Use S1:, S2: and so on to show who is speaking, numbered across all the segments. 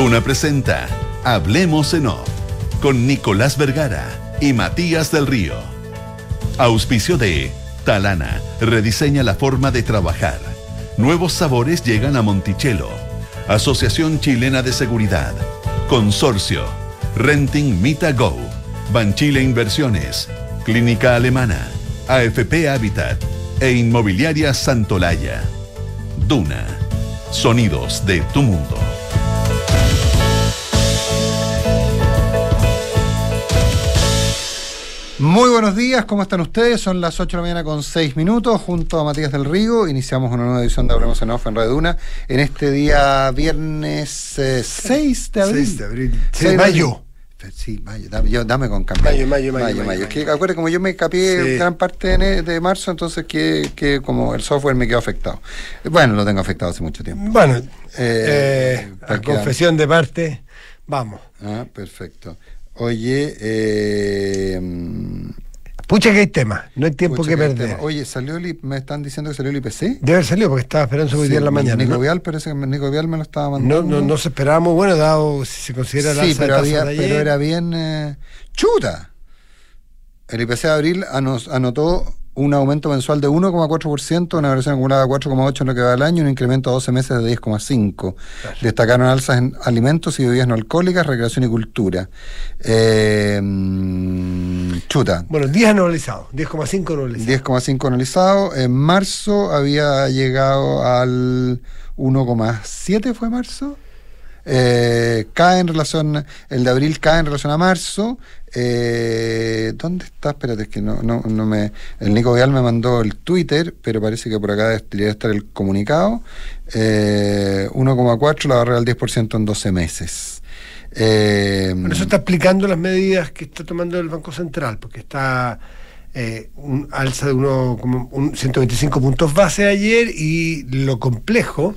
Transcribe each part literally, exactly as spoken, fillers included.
S1: Duna presenta Hablemos en Off con Nicolás Vergara y Matías del Río. Auspicio de Talana, rediseña la forma de trabajar. Nuevos sabores llegan a Monticello. Asociación Chilena de Seguridad. Consorcio. Renting Mita Go. Banchile Inversiones. Clínica Alemana. A F P Habitat. E Inmobiliaria Santolaya. Duna. Sonidos de tu mundo.
S2: Muy buenos días, ¿cómo están ustedes? Son las ocho de la mañana con seis minutos, junto a Matías del Río. Iniciamos una nueva edición de Hablemos en Off en Radio Duna, en este día viernes eh, seis de abril.
S3: seis de abril. seis de mayo.
S2: Sí, mayo, dame, yo, dame con cambiar.
S3: Mayo, mayo, mayo.
S2: mayo,
S3: mayo,
S2: mayo.
S3: mayo.
S2: Es que acuérdate, como yo me capié sí. gran parte de, de marzo, entonces que, que como el software me quedó afectado. Bueno, lo tengo afectado hace mucho tiempo.
S3: Bueno,
S2: eh,
S3: eh, a confesión de parte, vamos.
S2: Ah, perfecto. Oye, eh...
S3: pucha que hay tema, no hay tiempo
S2: Pucha
S3: que,
S2: que
S3: perder.
S2: Tema. Oye, salió el I, me están diciendo que salió el I P C.
S3: Debe haber salido porque estaba esperando hoy
S2: sí,
S3: día en la mañana.
S2: Nico
S3: ¿no?
S2: Vial, parece que Nico Vial me lo estaba mandando.
S3: No, no, no se esperaba muy bueno, dado si se considera la
S2: sí,
S3: alza
S2: pero,
S3: de
S2: había,
S3: tasas de ayer.
S2: pero era bien eh, chuta. El I P C de abril anos, anotó un aumento mensual de uno coma cuatro por ciento, una variación acumulada de cuatro coma ocho por ciento en lo que va del año, un incremento a doce meses de diez coma cinco por ciento. Claro. Destacaron alzas en alimentos y bebidas no alcohólicas, recreación y cultura. Eh, chuta.
S3: Bueno, diez anualizados, diez coma cinco anualizados.
S2: diez coma cinco anualizado. En marzo había llegado al uno coma siete, ¿fue marzo? Eh, cae en relación, el de abril cae en relación a marzo. Eh, ¿Dónde está? Espérate, es que no, no, no me. El Nico Vial me mandó el Twitter, pero parece que por acá debería estar el comunicado. Eh, uno coma cuatro, la barrera del diez por ciento en doce meses. Eh,
S3: bueno, eso está explicando las medidas que está tomando el Banco Central, porque está eh, un alza de uno, como un ciento veinticinco puntos base ayer, y lo complejo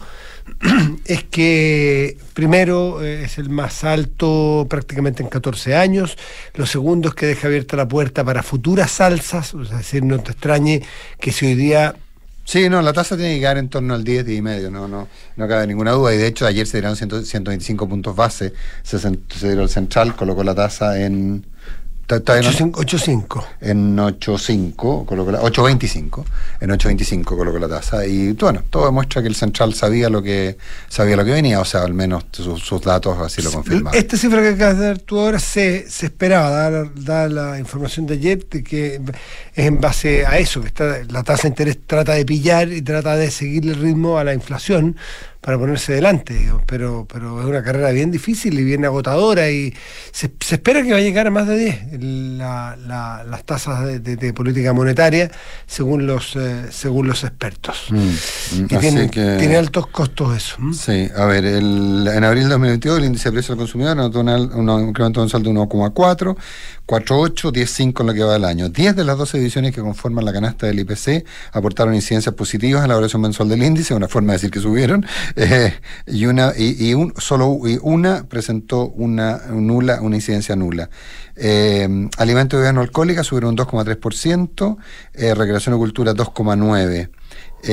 S3: es que primero eh, es el más alto prácticamente en catorce años, lo segundo es que deja abierta la puerta para futuras alzas, o sea, es decir, no te extrañe que si hoy día...
S2: Sí, no, la tasa tiene que quedar en torno al diez, diez y medio, no, no, no cabe ninguna duda, y de hecho ayer se dieron ciento veinticinco puntos base, se, se dio el central, colocó la tasa en...
S3: ocho coma cinco
S2: en ocho coma cinco, colocó la, ocho coma veinticinco, en ocho coma veinticinco colocó la tasa, y bueno, todo demuestra que el central sabía lo que sabía lo que venía, o sea, al menos sus, sus datos así lo confirman.
S3: Esta cifra que acabas de dar tú ahora se, se esperaba, dar, dar la información de ayer, de que es en base a eso, que está, la tasa de interés trata de pillar y trata de seguir el ritmo a la inflación para ponerse delante, digamos, pero pero es una carrera bien difícil y bien agotadora, y se, se espera que va a llegar a más de diez la, la, las tasas de, de, de política monetaria según los eh, según los expertos.
S2: Mm,
S3: y tiene, que... tiene altos costos eso. ¿Mm?
S2: Sí, a ver, el, en abril de dos mil veintidós el índice de precios al consumidor anotó un incremento mensual de uno coma cuatro, cuatro coma ocho, diez coma cinco en lo que va del año. diez de las doce divisiones que conforman la canasta del I P C aportaron incidencias positivas en la variación mensual del índice, una forma de decir que subieron. Eh, y una y, y un, solo y una presentó una nula una incidencia nula. Eh, alimentos y bebidas no alcohólicas subieron un dos coma tres por ciento, eh, recreación y cultura dos coma nueve por ciento.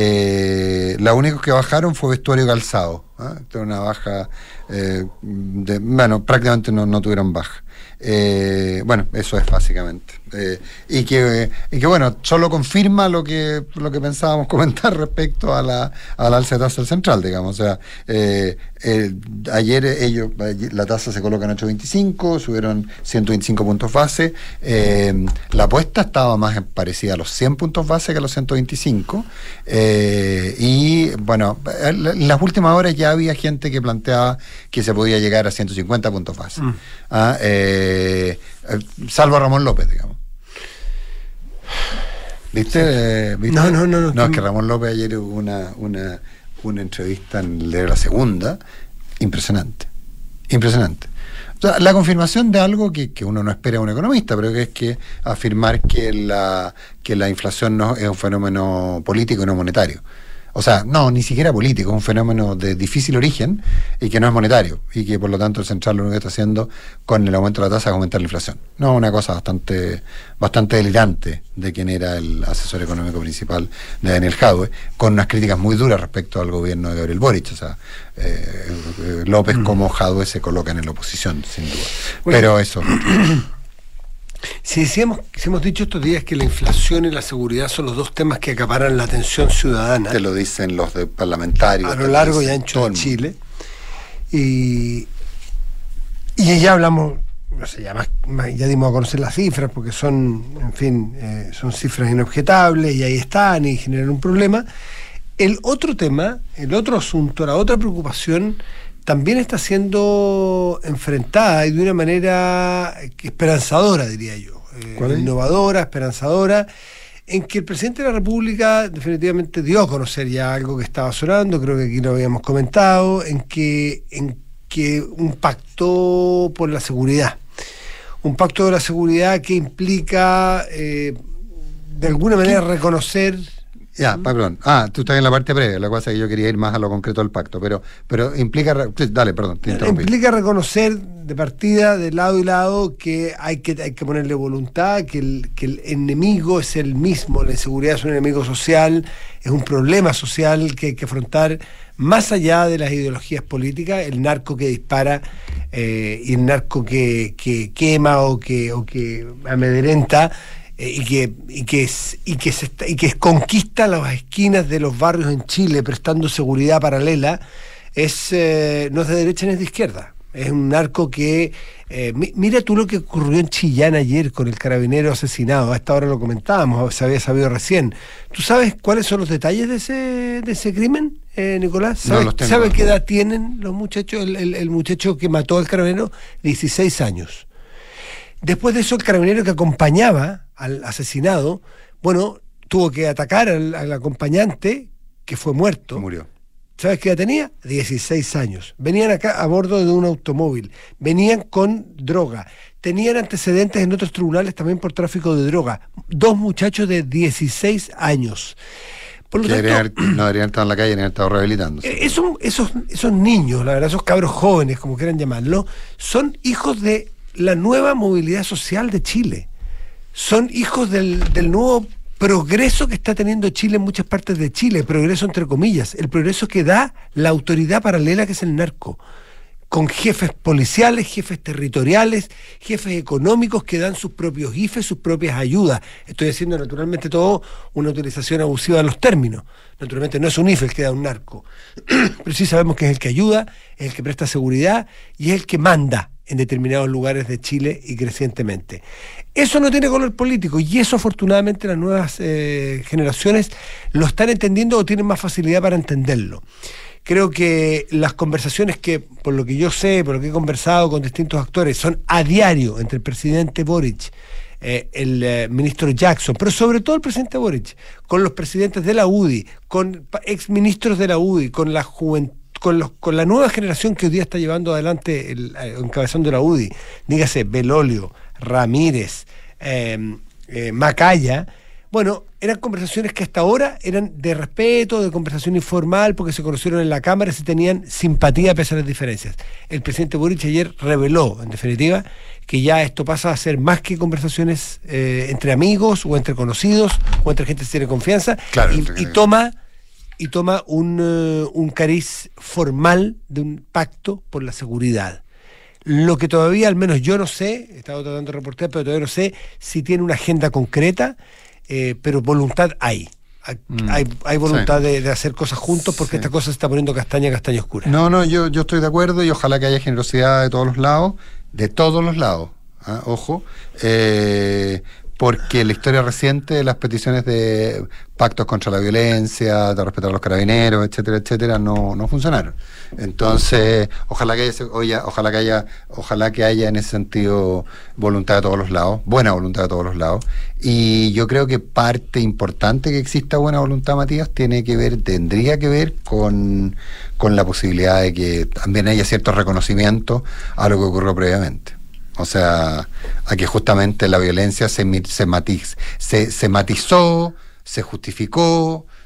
S2: Eh, la única que bajaron fue vestuario y calzado, ¿eh? Esto es una baja, eh, de, bueno, prácticamente no, no tuvieron baja. Eh, bueno, eso es básicamente. Eh, y que y que bueno, solo confirma lo que lo que pensábamos comentar respecto a la a la alza de tasa del central, digamos. O sea, eh, eh, ayer ellos la tasa se coloca en ocho coma veinticinco, subieron ciento veinticinco puntos base. Eh, la apuesta estaba más parecida a los cien puntos base que a los ciento veinticinco. Eh, y bueno, en las últimas horas ya había gente que planteaba que se podía llegar a ciento cincuenta puntos base. Mm. Ah, eh, salvo Ramón López, digamos. ¿Viste? Eh, ¿viste?
S3: No, no, no, no.
S2: No, es que Ramón López ayer hubo una, una, una entrevista en el de La Segunda, impresionante, impresionante. O sea, la confirmación de algo que, que uno no espera de un economista, pero que es que afirmar que la, que la inflación no es un fenómeno político y no monetario. O sea, no, ni siquiera político, es un fenómeno de difícil origen y que no es monetario, y que por lo tanto el central lo único que está haciendo con el aumento de la tasa es aumentar la inflación. No, una cosa bastante bastante delirante de quien era el asesor económico principal de Daniel Jadwe, con unas críticas muy duras respecto al gobierno de Gabriel Boric. O sea, eh, López mm. como Jadwe se colocan en la oposición, sin duda. Bueno, pero eso...
S3: Si, decíamos, si hemos dicho estos días que la inflación y la seguridad son los dos temas que acaparan la atención ciudadana.
S2: Te lo dicen los de parlamentarios.
S3: A lo largo y ancho de Chile. Y, y ya hablamos, no sé, ya, más, más, ya dimos a conocer las cifras, porque son, en fin, eh, son cifras inobjetables y ahí están y generan un problema. El otro tema, el otro asunto, la otra preocupación, también está siendo enfrentada y de una manera esperanzadora, diría yo, eh, innovadora, esperanzadora, en que el presidente de la República definitivamente dio a conocer ya algo que estaba sonando, creo que aquí lo habíamos comentado, en que, en que un pacto por la seguridad, un pacto de la seguridad que implica eh, de alguna manera reconocer...
S2: Ya, perdón. Ah, tú estás en la parte previa, la cosa es que yo quería ir más a lo concreto del pacto, pero pero implica... Dale, perdón, te interrumpí.
S3: Implica reconocer de partida, de lado y lado, que hay que, hay que ponerle voluntad, que el, que el enemigo es el mismo, la inseguridad es un enemigo social, es un problema social que hay que afrontar más allá de las ideologías políticas, el narco que dispara eh, y el narco que, que quema o que, o que amedrenta, Eh, y que y que y que se y que conquista las esquinas de los barrios en Chile prestando seguridad paralela, es eh, no es de derecha ni es de izquierda, es un narco que eh, mi, mira tú lo que ocurrió en Chillán ayer con el carabinero asesinado. A esta hora lo comentábamos, se había sabido recién. ¿Tú sabes cuáles son los detalles de ese de ese crimen, eh, Nicolás? ¿Sabes,
S2: no
S3: ¿sabes qué edad tienen los muchachos? El, el, el muchacho que mató al carabinero, dieciséis años. Después de eso, el carabinero que acompañaba al asesinado, bueno, tuvo que atacar al, al acompañante, que fue muerto.
S2: Murió.
S3: ¿Sabes qué edad tenía? dieciséis años. Venían acá a bordo de un automóvil. Venían con droga. Tenían antecedentes en otros tribunales también por tráfico de droga. Dos muchachos de dieciséis años. Por lo
S2: que
S3: tanto,
S2: deberían, no deberían estar en la calle, deberían estar rehabilitándose.
S3: Esos, esos, esos niños, la verdad, esos cabros jóvenes, como quieran llamarlo, son hijos de la nueva movilidad social de Chile. Son hijos del, del nuevo progreso que está teniendo Chile en muchas partes de Chile, progreso entre comillas, el progreso que da la autoridad paralela que es el narco, con jefes policiales, jefes territoriales, jefes económicos que dan sus propios I F E, sus propias ayudas. Estoy haciendo naturalmente todo una utilización abusiva de los términos. Naturalmente no es un I F E el que da un narco, pero sí sabemos que es el que ayuda, es el que presta seguridad y es el que manda en determinados lugares de Chile y crecientemente. Eso no tiene color político y eso afortunadamente las nuevas eh, generaciones lo están entendiendo o tienen más facilidad para entenderlo. Creo que las conversaciones que, por lo que yo sé, por lo que he conversado con distintos actores, son a diario entre el presidente Boric, eh, el eh, ministro Jackson, pero sobre todo el presidente Boric, con los presidentes de la U D I, con exministros de la U D I, con la juventud, Con, los, con la nueva generación que hoy día está llevando adelante el, el encabezando la U D I, dígase Belolio, Ramírez, eh, eh, Macaya. Bueno, eran conversaciones que hasta ahora eran de respeto, de conversación informal, porque se conocieron en la Cámara y se tenían simpatía pese a las diferencias. El presidente Boric ayer reveló, en definitiva, que ya esto pasa a ser más que conversaciones eh, entre amigos o entre conocidos o entre gente que tiene confianza,
S2: claro,
S3: y, y toma... y toma un, uh, un cariz formal de un pacto por la seguridad. Lo que todavía, al menos yo no sé, he estado tratando de reportear, pero todavía no sé si tiene una agenda concreta, eh, pero voluntad hay. Hay, mm, hay, hay voluntad sí. de, de hacer cosas juntos, porque sí. esta cosa se está poniendo castaña, castaña oscura.
S2: No, no, yo, yo estoy de acuerdo y ojalá que haya generosidad de todos los lados, de todos los lados, ¿eh? Ojo, eh, porque la historia reciente de las peticiones de pactos contra la violencia, de respetar a los carabineros, etcétera, etcétera, no, no funcionaron. Entonces, ojalá que haya, oye, ojalá que haya, ojalá que haya en ese sentido voluntad de todos los lados, buena voluntad de todos los lados. Y yo creo que parte importante que exista buena voluntad, Matías, tiene que ver, tendría que ver con, con la posibilidad de que también haya cierto reconocimiento a lo que ocurrió previamente. O sea, a que justamente la violencia se, se, matiz, se, se matizó, se justificó,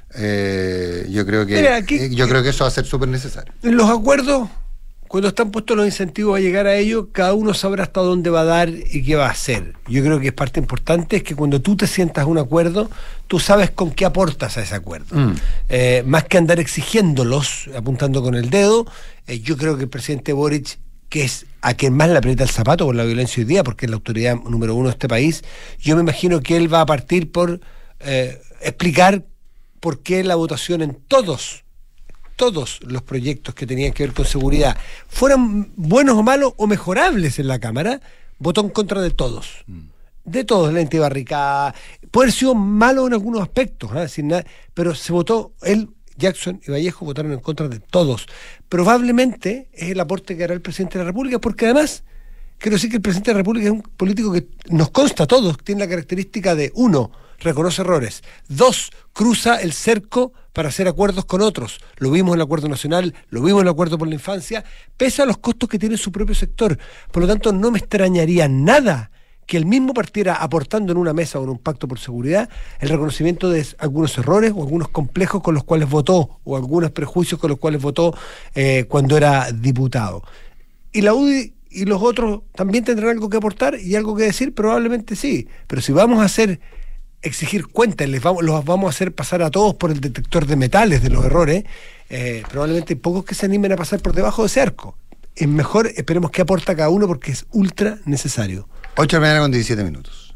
S2: eh, yo creo que
S3: Mira, aquí,
S2: eh, yo creo que eso va a ser súper necesario.
S3: En los acuerdos, cuando están puestos los incentivos a llegar a ellos, cada uno sabrá hasta dónde va a dar y qué va a hacer. Yo creo que es parte importante es que cuando tú te sientas a un acuerdo, tú sabes con qué aportas a ese acuerdo. Mm. Eh, más que andar exigiéndolos, apuntando con el dedo, eh, yo creo que el presidente Boric, que es a quien más le aprieta el zapato por la violencia hoy día, porque es la autoridad número uno de este país, yo me imagino que él va a partir por eh, explicar por qué la votación en todos todos los proyectos que tenían que ver con seguridad, fueran buenos o malos o mejorables en la Cámara, votó en contra de todos. Mm. De todos, la antibarricada, puede haber sido malo en algunos aspectos, ¿eh? Sin nada, pero se votó, él, Jackson y Vallejo votaron en contra de todos. Probablemente es el aporte que hará el presidente de la República, porque además, quiero decir que el presidente de la República es un político que nos consta a todos, tiene la característica de, uno, reconoce errores, dos, cruza el cerco para hacer acuerdos con otros. Lo vimos en el Acuerdo Nacional, lo vimos en el Acuerdo por la Infancia, pese a los costos que tiene su propio sector. Por lo tanto, no me extrañaría nada que él mismo partiera aportando en una mesa o en un pacto por seguridad el reconocimiento de algunos errores o algunos complejos con los cuales votó o algunos prejuicios con los cuales votó eh, cuando era diputado. Y la U D I y los otros también tendrán algo que aportar y algo que decir, probablemente sí. Pero si vamos a hacer exigir cuentas, les vamos, los vamos a hacer pasar a todos por el detector de metales de los errores, eh, probablemente hay pocos que se animen a pasar por debajo de ese arco. Es mejor, esperemos que aporta cada uno porque es ultra necesario.
S2: ocho de la mañana con diecisiete minutos.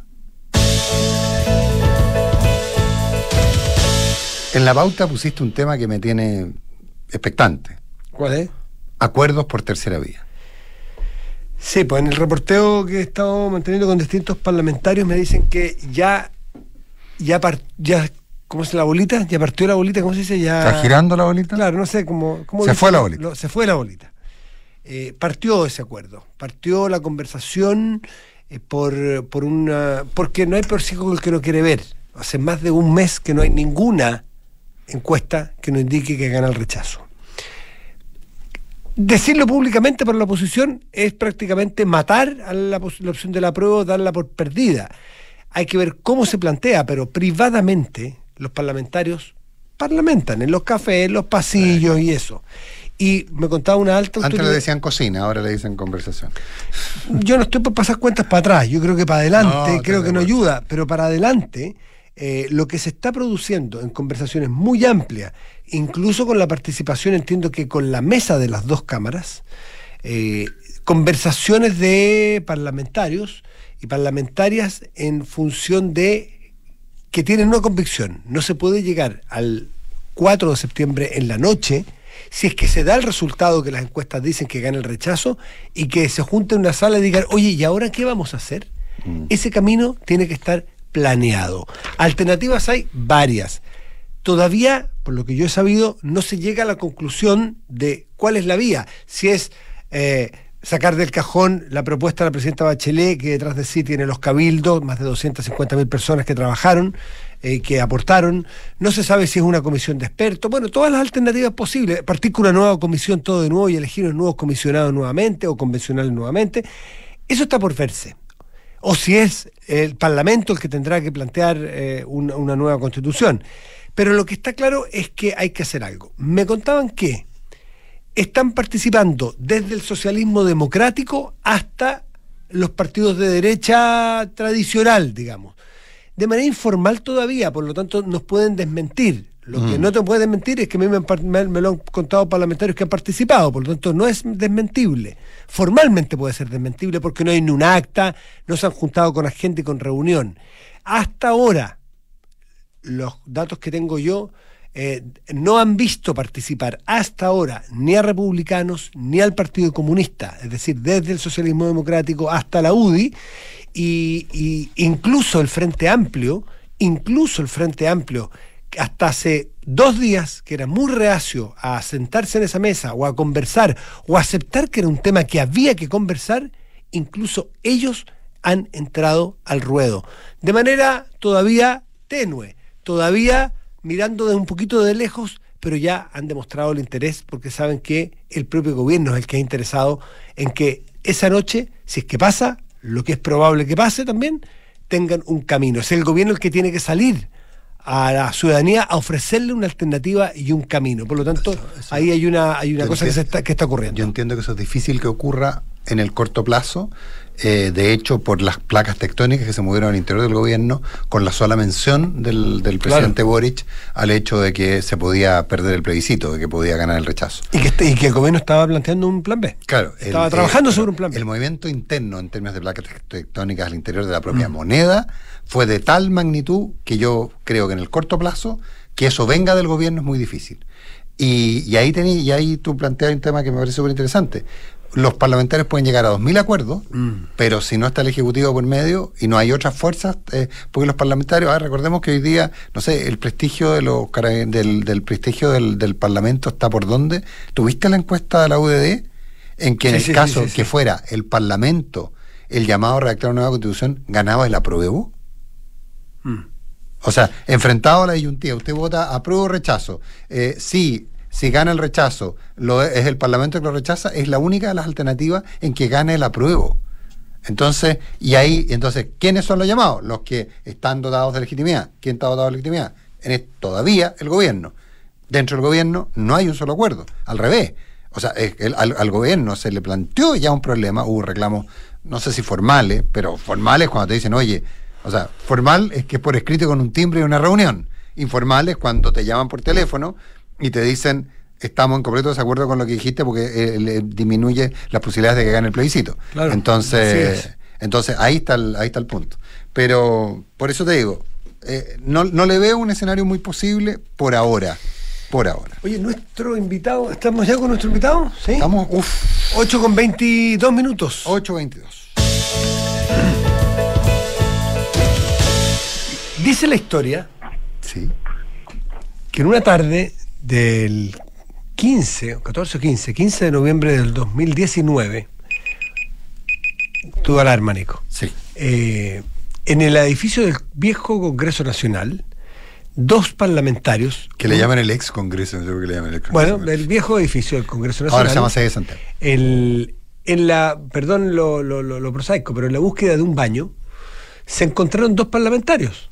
S2: En la pauta pusiste un tema que me tiene expectante.
S3: ¿Cuál es?
S2: Acuerdos por tercera vía.
S3: Sí, pues en el reporteo que he estado manteniendo con distintos parlamentarios me dicen que ya ya, par, ya ¿cómo es la bolita? Ya partió la bolita, ¿cómo se dice? Ya,
S2: ¿está girando la bolita?
S3: Claro, no sé cómo... cómo
S2: se
S3: dice,
S2: fue la bolita.
S3: Lo, se fue la bolita. Eh, partió ese acuerdo, partió la conversación eh, por, por una... porque no hay peor ciego que el que no quiere ver. Hace más de un mes que no hay ninguna encuesta que nos indique que gana el rechazo. Decirlo públicamente para la oposición es prácticamente matar a la, la opción de la apruebo, darla por perdida. Hay que ver cómo se plantea, pero privadamente los parlamentarios parlamentan en los cafés, en los pasillos y eso. Y me contaba una alta autoridad.
S2: Antes le decían cocina, ahora le dicen conversación.
S3: Yo no estoy por pasar cuentas para atrás, yo creo que para adelante, no, creo que no ayuda, pero para adelante eh, lo que se está produciendo en conversaciones muy amplias, incluso con la participación, entiendo que con la mesa de las dos cámaras, eh, conversaciones de parlamentarios y parlamentarias en función de que tienen una convicción. No se puede llegar al cuatro de septiembre en la noche si es que se da el resultado que las encuestas dicen que gana el rechazo y que se junte en una sala y digan, oye, ¿y ahora qué vamos a hacer? Mm. Ese camino tiene que estar planeado. Alternativas hay varias. Todavía, por lo que yo he sabido, no se llega a la conclusión de cuál es la vía. Si es eh, sacar del cajón la propuesta de la presidenta Bachelet, que detrás de sí tiene los cabildos, más de doscientas cincuenta mil personas que trabajaron, eh, que aportaron. No se sabe si es una comisión de expertos. Bueno, todas las alternativas posibles. Partir con una nueva comisión todo de nuevo y elegir unos nuevos comisionados nuevamente o convencionales nuevamente. Eso está por verse. O si es el Parlamento el que tendrá que plantear eh, una, una nueva constitución. Pero lo que está claro es que hay que hacer algo. Me contaban que están participando desde el socialismo democrático hasta los partidos de derecha tradicional, digamos. De manera informal todavía, por lo tanto nos pueden desmentir. Lo mm. que no te pueden desmentir es que a mí me, me, me lo han contado parlamentarios que han participado, por lo tanto no es desmentible. Formalmente puede ser desmentible porque no hay ni un acta, no se han juntado con agente y con reunión. Hasta ahora, los datos que tengo yo, eh, no han visto participar hasta ahora ni a republicanos ni al Partido Comunista, es decir, desde el socialismo democrático hasta la U D I, y, y incluso el Frente Amplio, incluso el Frente Amplio, hasta hace dos días, que era muy reacio a sentarse en esa mesa o a conversar o a aceptar que era un tema que había que conversar, incluso ellos han entrado al ruedo, de manera todavía tenue, todavía mirando de un poquito de lejos, pero ya han demostrado el interés porque saben que el propio gobierno es el que ha interesado en que esa noche, si es que pasa, lo que es probable que pase también, tengan un camino. Es el gobierno el que tiene que salir a la ciudadanía a ofrecerle una alternativa y un camino. Por lo tanto, eso, eso, ahí hay una hay una cosa que, se está, que está ocurriendo.
S2: Yo entiendo que eso es difícil que ocurra en el corto plazo, eh, de hecho, por las placas tectónicas que se movieron al interior del gobierno, con la sola mención del, del presidente claro. Boric al hecho de que se podía perder el plebiscito, de que podía ganar el rechazo.
S3: Y que, este, y que el gobierno estaba planteando un plan B.
S2: Claro.
S3: Estaba
S2: el,
S3: trabajando
S2: el,
S3: sobre un plan B.
S2: El movimiento interno en términos de placas tectónicas al interior de la propia mm. moneda fue de tal magnitud que yo creo que en el corto plazo, que eso venga del gobierno es muy difícil. Y, y, ahí, tení, y ahí tú planteas un tema que me parece súper interesante. Los parlamentarios pueden llegar a dos mil acuerdos, mm. pero si no está el Ejecutivo por medio y no hay otras fuerzas, eh, porque los parlamentarios, ah, recordemos que hoy día, no sé, el prestigio de los del, del prestigio del, del Parlamento está por dónde. ¿Tuviste la encuesta de la U D D? En que en sí, el sí, caso sí, sí, que sí. fuera el Parlamento el llamado a redactar una nueva Constitución, ganaba el apruebo. Mm. O sea, enfrentado a la disyuntiva, usted vota apruebo o rechazo. Eh, sí. Si gana el rechazo, lo, es el Parlamento que lo rechaza, es la única de las alternativas en que gane el apruebo. Entonces, y ahí, entonces, ¿quiénes son los llamados? Los que están dotados de legitimidad. ¿Quién está dotado de legitimidad? En el, todavía el gobierno. Dentro del gobierno no hay un solo acuerdo. Al revés. O sea, el, al, al gobierno se le planteó ya un problema, hubo reclamos, no sé si formales, pero formales cuando te dicen, oye, o sea, formal es que es por escrito con un timbre y una reunión. Informal es cuando te llaman por teléfono y te dicen, estamos en completo desacuerdo con lo que dijiste porque eh, le disminuye las posibilidades de que gane el plebiscito. Claro, entonces, entonces ahí está el, ahí está el punto. Pero por eso te digo, eh, no, no le veo un escenario muy posible por ahora. Por ahora.
S3: Oye, nuestro invitado, ¿estamos ya con nuestro invitado? ¿Sí?
S2: Estamos, uff.
S3: ocho con veintidós minutos.
S2: ocho veintidós.
S3: Dice la historia,
S2: sí,
S3: que en una tarde del quince, catorce o quince, quince de noviembre del dos mil diecinueve, tuvo alarma, Nico.
S2: Sí.
S3: Eh, en el edificio del viejo Congreso Nacional, dos parlamentarios...
S2: Que le llaman el ex Congreso, no sé por qué le llaman el ex Congreso.
S3: Bueno, el viejo edificio del Congreso Nacional...
S2: Ahora se llama sede de Santiago.
S3: El, en la, perdón lo, lo, lo, lo prosaico, pero en la búsqueda de un baño, se encontraron dos parlamentarios.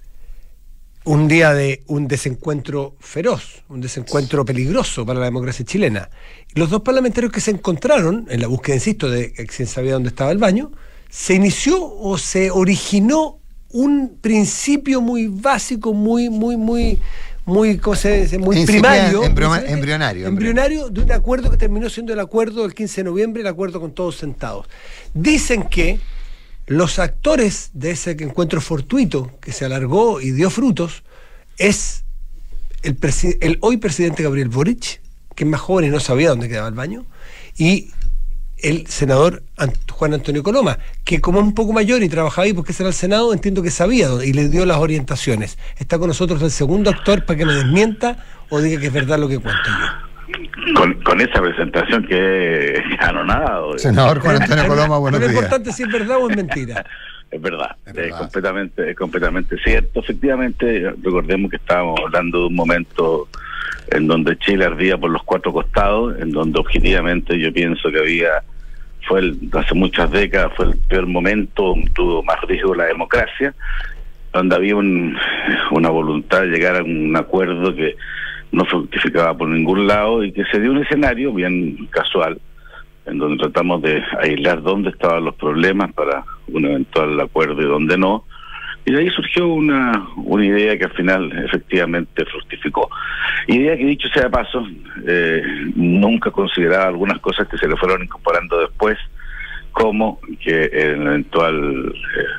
S3: Un día de un desencuentro feroz, un desencuentro peligroso para la democracia chilena. Los dos parlamentarios que se encontraron, en la búsqueda, insisto, de quién sabía dónde estaba el baño, se inició o se originó un principio muy básico, muy, muy, muy, muy, ¿cómo se dice? Muy primario.
S2: Embrionario, embrionario.
S3: Embrionario de un acuerdo que terminó siendo el acuerdo del quince de noviembre, el acuerdo con todos sentados. Dicen que los actores de ese encuentro fortuito que se alargó y dio frutos es el, presi- el hoy presidente Gabriel Boric, que es más joven y no sabía dónde quedaba el baño, y el senador Ant- Juan Antonio Coloma, que como es un poco mayor y trabajaba ahí porque ese era el Senado, entiendo que sabía dónde, y le dio las orientaciones. Está con nosotros el segundo actor para que me desmienta o diga que es verdad lo que cuento yo.
S4: Con, con esa presentación que es anonadado.
S2: Senador Juan Antonio Coloma, buenos días.
S3: Lo importante es si es verdad o es mentira.
S4: Es verdad,
S2: es,
S4: es,
S2: verdad.
S4: completamente, es completamente cierto. Efectivamente, recordemos que estábamos hablando de un momento en donde Chile ardía por los cuatro costados, en donde objetivamente yo pienso que había, fue el, hace muchas décadas, fue el peor momento, tuvo más riesgo la democracia, donde había un, una voluntad de llegar a un acuerdo que no fructificaba por ningún lado y que se dio un escenario bien casual en donde tratamos de aislar dónde estaban los problemas para un eventual acuerdo y dónde no, y de ahí surgió una una idea que al final efectivamente fructificó. Idea que, dicho sea de paso, eh, nunca consideraba algunas cosas que se le fueron incorporando después, como que en la eventual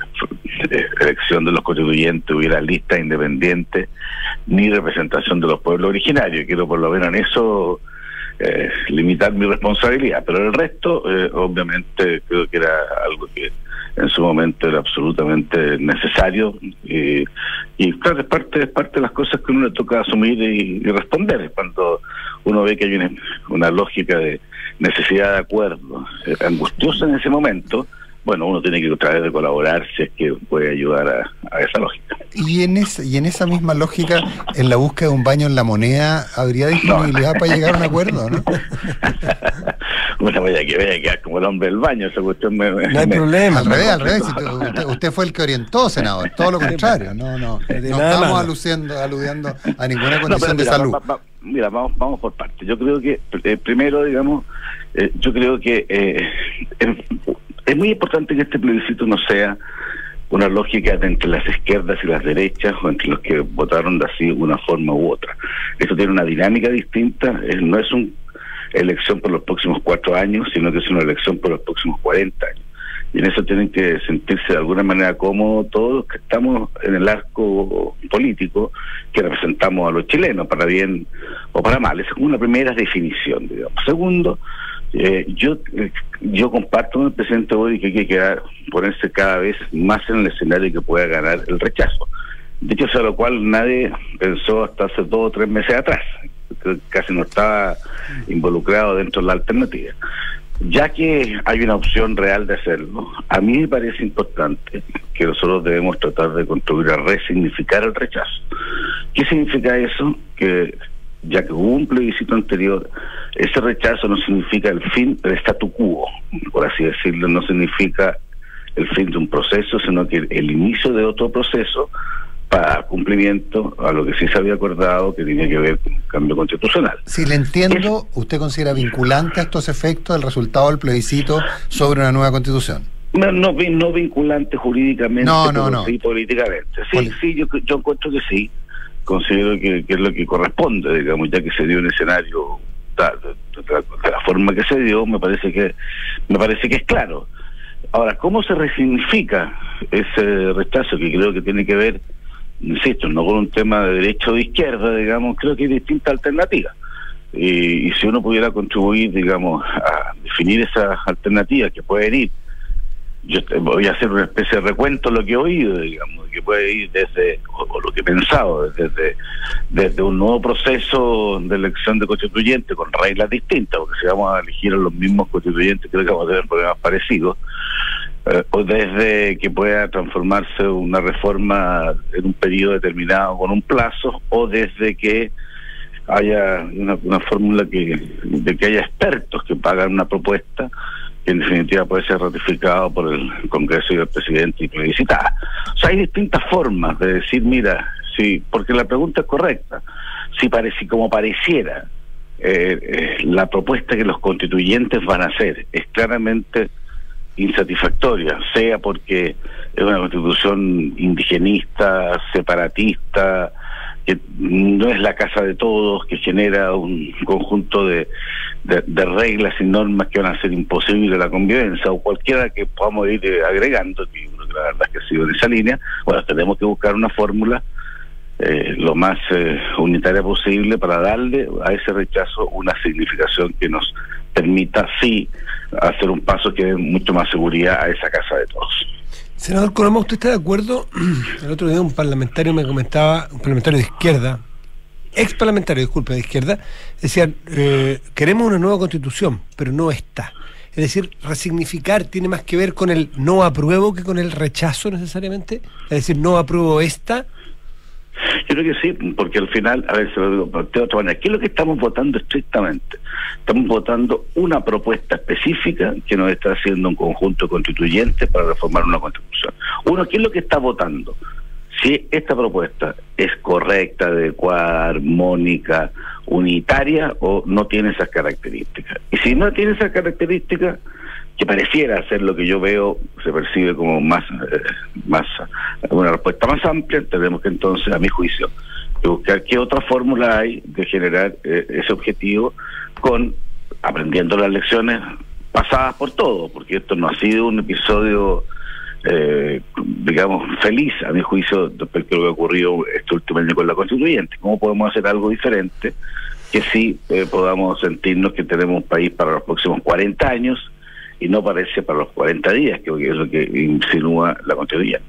S4: eh, elección de los constituyentes hubiera lista independiente ni representación de los pueblos originarios. Quiero por lo menos en eso eh, limitar mi responsabilidad, pero el resto eh, obviamente creo que era algo que en su momento era absolutamente necesario y, y claro, es parte, es parte de las cosas que uno le toca asumir y, y responder cuando uno ve que hay una, una lógica de necesidad de acuerdo eh, angustiosa en ese momento. Bueno, uno tiene que tratar de colaborar si es que puede ayudar a, a esa lógica.
S2: Y en esa, y en esa misma lógica, en la búsqueda de un baño en la moneda, ¿habría disponibilidad no. para llegar a un acuerdo, no?
S4: Bueno, vaya que vaya a quedar como el hombre del baño, esa cuestión me... me
S3: no hay
S4: me,
S3: problema.
S2: Al revés, al revés. Si tú, usted, usted fue el que orientó, senador. Todo lo contrario. No, no. No estamos aludiendo, aludiendo a ninguna condición
S4: no, mira,
S2: de salud.
S4: Va, va, mira, vamos, vamos por partes. Yo creo que, eh, primero, digamos, eh, yo creo que eh, es, es muy importante que este plebiscito no sea una lógica entre las izquierdas y las derechas, o entre los que votaron de así una forma u otra. Esto tiene una dinámica distinta, eh, no es una elección por los próximos cuatro años, sino que es una elección por los próximos cuarenta años. Y en eso tienen que sentirse de alguna manera cómodos todos los que estamos en el arco político, que representamos a los chilenos, para bien o para mal. Esa es una primera definición, digamos. Segundo, Eh, yo eh, yo comparto con el presidente Boric que hay que quedar, ponerse cada vez más en el escenario que pueda ganar el rechazo. Dicho sea lo cual, nadie pensó hasta hace dos o tres meses atrás, que casi no estaba involucrado dentro de la alternativa. Ya que hay una opción real de hacerlo, a mí me parece importante que nosotros debemos tratar de contribuir a resignificar el rechazo. ¿Qué significa eso? Que ya que hubo un plebiscito anterior, ese rechazo no significa el fin del statu quo, por así decirlo, no significa el fin de un proceso, sino que el inicio de otro proceso para cumplimiento a lo que sí se había acordado, que tenía que ver con el cambio constitucional.
S2: Si le entiendo,
S4: es,
S2: ¿usted considera vinculante a estos efectos el resultado del plebiscito sobre una nueva constitución?
S4: No, no, no vinculante jurídicamente,
S2: no, no,
S4: pero
S2: no.
S4: sí políticamente. Sí,
S2: Poli-
S4: sí, yo, yo encuentro que sí. Considero que, que es lo que corresponde, digamos, ya que se dio un escenario de, de, de, de la forma que se dio, me parece que me parece que es claro. Ahora, ¿cómo se resignifica ese rechazo? Que creo que tiene que ver, insisto, no con un tema de derecha o de izquierda, digamos, creo que hay distintas alternativas. Y, y si uno pudiera contribuir, digamos, a definir esas alternativas que pueden ir, yo voy a hacer una especie de recuento de lo que he oído, digamos, que puede ir desde, o, o lo que he pensado, desde, desde un nuevo proceso de elección de constituyentes con reglas distintas, porque si vamos a elegir a los mismos constituyentes creo que vamos a tener problemas parecidos, eh, o desde que pueda transformarse una reforma en un periodo determinado con un plazo, o desde que haya una, una fórmula que, de que haya expertos que pagan una propuesta que en definitiva puede ser ratificado por el Congreso y el presidente y plebiscitada. O sea, hay distintas formas de decir, mira, sí, porque la pregunta es correcta. Si parece, como pareciera, eh, eh, la propuesta que los constituyentes van a hacer es claramente insatisfactoria, sea porque es una constitución indigenista, separatista, que no es la casa de todos, que genera un conjunto de, de, de reglas y normas que van a hacer imposible la convivencia, o cualquiera que podamos ir eh, agregando, que yo creo que la verdad es que ha sido en esa línea. Bueno, tenemos que buscar una fórmula eh, lo más eh, unitaria posible para darle a ese rechazo una significación que nos permita, sí, hacer un paso que dé mucho más seguridad a esa casa de todos.
S3: Senador Coloma, ¿usted está de acuerdo? El otro día un parlamentario me comentaba, un parlamentario de izquierda, ex parlamentario, disculpe, de izquierda, decía, eh, queremos una nueva constitución, pero no está. Es decir, resignificar tiene más que ver con el no apruebo que con el rechazo necesariamente. Es decir, no apruebo esta.
S4: Yo creo que sí, porque al final, a ver, se lo digo de otra manera, ¿qué es lo que estamos votando estrictamente? Estamos votando una propuesta específica que nos está haciendo un conjunto constituyente para reformar una constitución. Uno, ¿qué es lo que está votando? Si esta propuesta es correcta, adecuada, armónica, unitaria, o no tiene esas características. Y si no tiene esas características, que pareciera ser lo que yo veo, se percibe como más, eh, más una respuesta más amplia, tenemos que entonces, a mi juicio, buscar qué otra fórmula hay de generar eh, ese objetivo, con aprendiendo las lecciones pasadas por todo, porque esto no ha sido un episodio eh, digamos feliz, a mi juicio, respecto a lo que ha ocurrido este último año con la constituyente. ¿Cómo podemos hacer algo diferente que sí eh, podamos sentirnos que tenemos un país para los próximos cuarenta años y no parece para los cuarenta días, que es lo que insinúa la constituyente?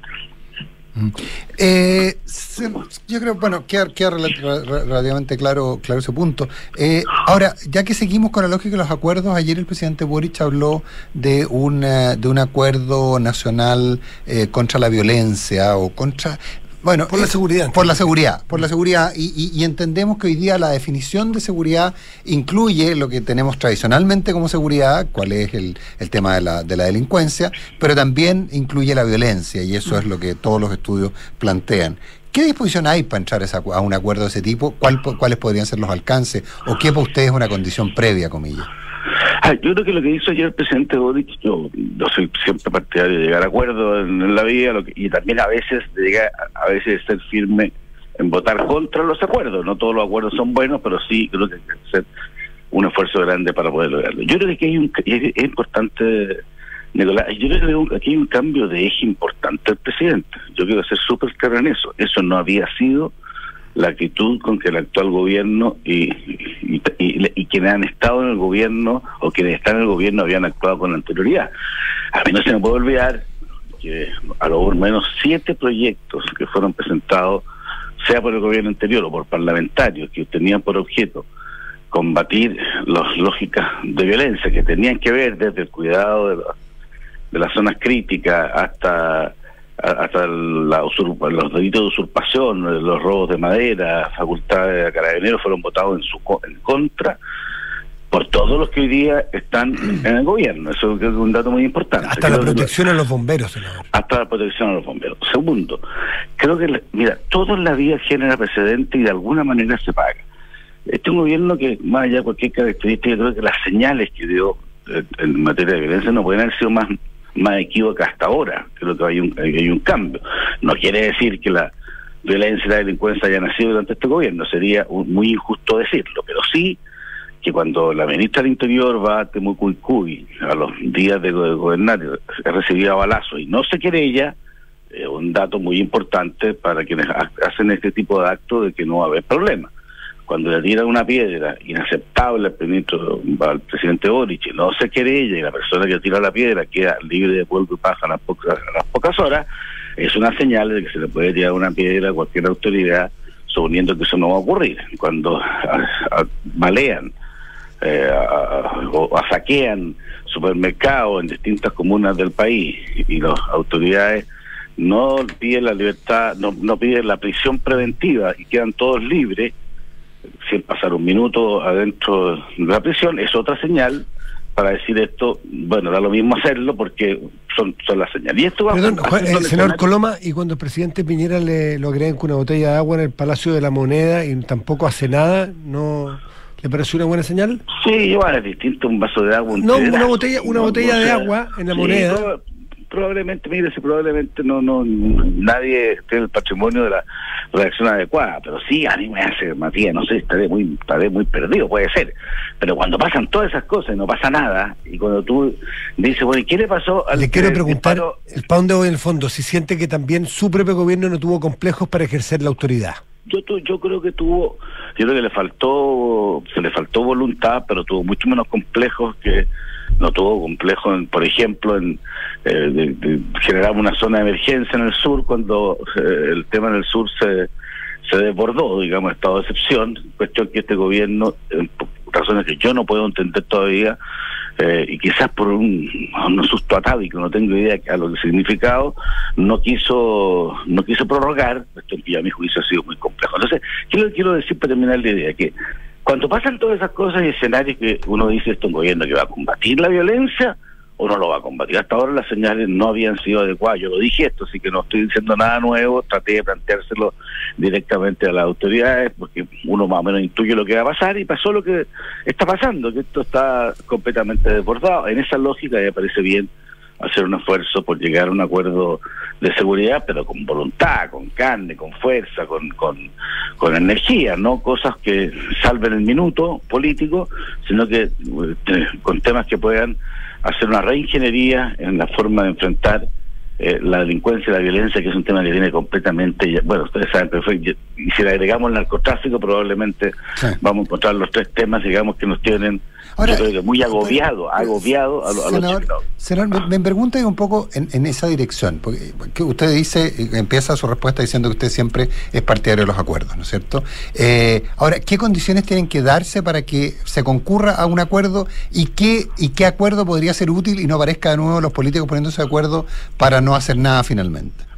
S2: Eh, se, yo creo, bueno, queda, queda relativamente claro, claro ese punto. Eh, ahora, ya que seguimos con la lógica de los acuerdos, ayer el presidente Boric habló de un de un acuerdo nacional eh, contra la violencia o contra. Bueno,
S3: por la
S2: eh,
S3: seguridad.
S2: Por la seguridad, por la seguridad. Y, y, y entendemos que hoy día la definición de seguridad incluye lo que tenemos tradicionalmente como seguridad, cuál es el, el tema de la, de la delincuencia, pero también incluye la violencia, y eso es lo que todos los estudios plantean. ¿Qué disposición hay para entrar a, esa, a un acuerdo de ese tipo? ¿Cuál, ¿Cuáles podrían ser los alcances? ¿O qué para ustedes es una condición previa, comillas?
S4: Ah, yo creo que lo que hizo ayer el presidente Boric, yo, yo soy siempre partidario de llegar a acuerdos en, en la vida, lo que, y también a veces de llegar, a veces de ser firme en votar contra los acuerdos. No todos los acuerdos son buenos, pero sí creo que hay que hacer un esfuerzo grande para poder lograrlo. Yo creo que hay un, es, es importante, Nicolás, yo creo que aquí hay un cambio de eje importante del presidente. Yo quiero ser súper claro en eso. Eso no había sido la actitud con que el actual gobierno y, y, y, y quienes han estado en el gobierno o quienes están en el gobierno habían actuado con anterioridad. A mí no se me puede olvidar que a lo menos siete proyectos que fueron presentados, sea por el gobierno anterior o por parlamentarios, que tenían por objeto combatir las lógicas de violencia que tenían que ver desde el cuidado de, la, de las zonas críticas hasta hasta la usurpa, los delitos de usurpación, los robos de madera, facultades de carabineros fueron votados en su en contra por todos los que hoy día están en el gobierno. Eso es un dato muy importante.
S3: Hasta
S4: creo
S3: la protección
S4: que,
S3: a los bomberos, senador.
S4: Hasta la protección a los bomberos. Segundo, creo que, mira, todo en la vida genera precedente y de alguna manera se paga. Este es un gobierno que, más allá de cualquier característica, creo que las señales que dio en, en materia de violencia no pueden haber sido más más equívoca hasta ahora. Creo que hay un, hay un cambio. No quiere decir que la violencia y la delincuencia haya nacido durante este gobierno, sería un, muy injusto decirlo, pero sí que cuando la ministra del Interior va a Temucuicui a los días de, de gobernar, recibía balazos y no se querella, eh, un dato muy importante para quienes ha, hacen este tipo de actos de que no va a haber problema. Cuando le tiran una piedra inaceptable al, ministro, al presidente Boric, no se querella y la persona que tira la piedra queda libre de polvo y paja a las pocas, a las pocas horas, es una señal de que se le puede tirar una piedra a cualquier autoridad, suponiendo que eso no va a ocurrir. Cuando a, a, balean eh, a, o a saquean supermercados en distintas comunas del país y las autoridades no piden la libertad, no, no piden la prisión preventiva y quedan todos libres, sin pasar un minuto adentro de la prisión, es otra señal para decir esto. Bueno, da lo mismo hacerlo porque son, son las señales. Y esto va
S3: Perdón,
S4: a,
S3: Juan, eh, senador Coloma, y cuando el presidente Piñera le lo agregan con una botella de agua en el Palacio de la Moneda y tampoco hace nada, ¿no le pareció una buena señal?
S4: Sí, Joan, es distinto un vaso de agua. Un
S3: no,
S4: pedazo,
S3: una botella, una
S4: no,
S3: botella
S4: no,
S3: de
S4: o sea,
S3: agua en la
S4: sí,
S3: moneda.
S4: Prob probablemente, mire, si probablemente no, no, nadie tiene el patrimonio de la reacción adecuada, pero sí, a mí me hace, Matías, no sé, estaré muy, estaré muy perdido, puede ser, pero cuando pasan todas esas cosas y no pasa nada, y cuando tú dices, bueno, ¿y qué le pasó al
S3: Le quiero
S4: que
S3: preguntar,
S4: disparó?
S3: el para dónde voy en el fondo, si siente que también su propio gobierno no tuvo complejos para ejercer la autoridad.
S4: Yo, tu, yo creo que tuvo, yo creo que le faltó, se le faltó voluntad, pero tuvo mucho menos complejos que no tuvo complejo, en, por ejemplo, en eh, de, de generar una zona de emergencia en el sur cuando eh, el tema en el sur se, se desbordó, digamos, estado de excepción, cuestión que este gobierno, eh, por razones que yo no puedo entender todavía, eh, y quizás por un, un susto atávico, no tengo idea a lo que significado, no quiso no quiso prorrogar, cuestión que a mi juicio ha sido muy complejo. Entonces, ¿qué le quiero decir para terminar la idea? Que cuando pasan todas esas cosas y escenarios que uno dice, esto es un gobierno que va a combatir la violencia o no lo va a combatir. Hasta ahora las señales no habían sido adecuadas. Yo lo dije esto, así que no estoy diciendo nada nuevo. Traté de planteárselo directamente a las autoridades porque uno más o menos intuye lo que va a pasar y pasó lo que está pasando, que esto está completamente desbordado. En esa lógica me parece bien hacer un esfuerzo por llegar a un acuerdo de seguridad, pero con voluntad, con carne, con fuerza, con, con, con energía, no cosas que salven el minuto político, sino que eh, con temas que puedan hacer una reingeniería en la forma de enfrentar eh, la delincuencia y la violencia, que es un tema que viene completamente, bueno, ustedes saben perfecto, y si le agregamos el narcotráfico probablemente sí. vamos a encontrar los tres temas, digamos, que nos tienen Ahora, yo creo que muy agobiado, pero, agobiado a, lo, a senador, los chilenos.
S2: Senador, me, me pregunta un poco en, en esa dirección, porque, porque usted dice, empieza su respuesta diciendo que usted siempre es partidario de los acuerdos, ¿no es cierto? Eh, ahora, ¿qué condiciones tienen que darse para que se concurra a un acuerdo y qué, y qué acuerdo podría ser útil y no aparezca de nuevo los políticos poniéndose de acuerdo para no hacer nada finalmente?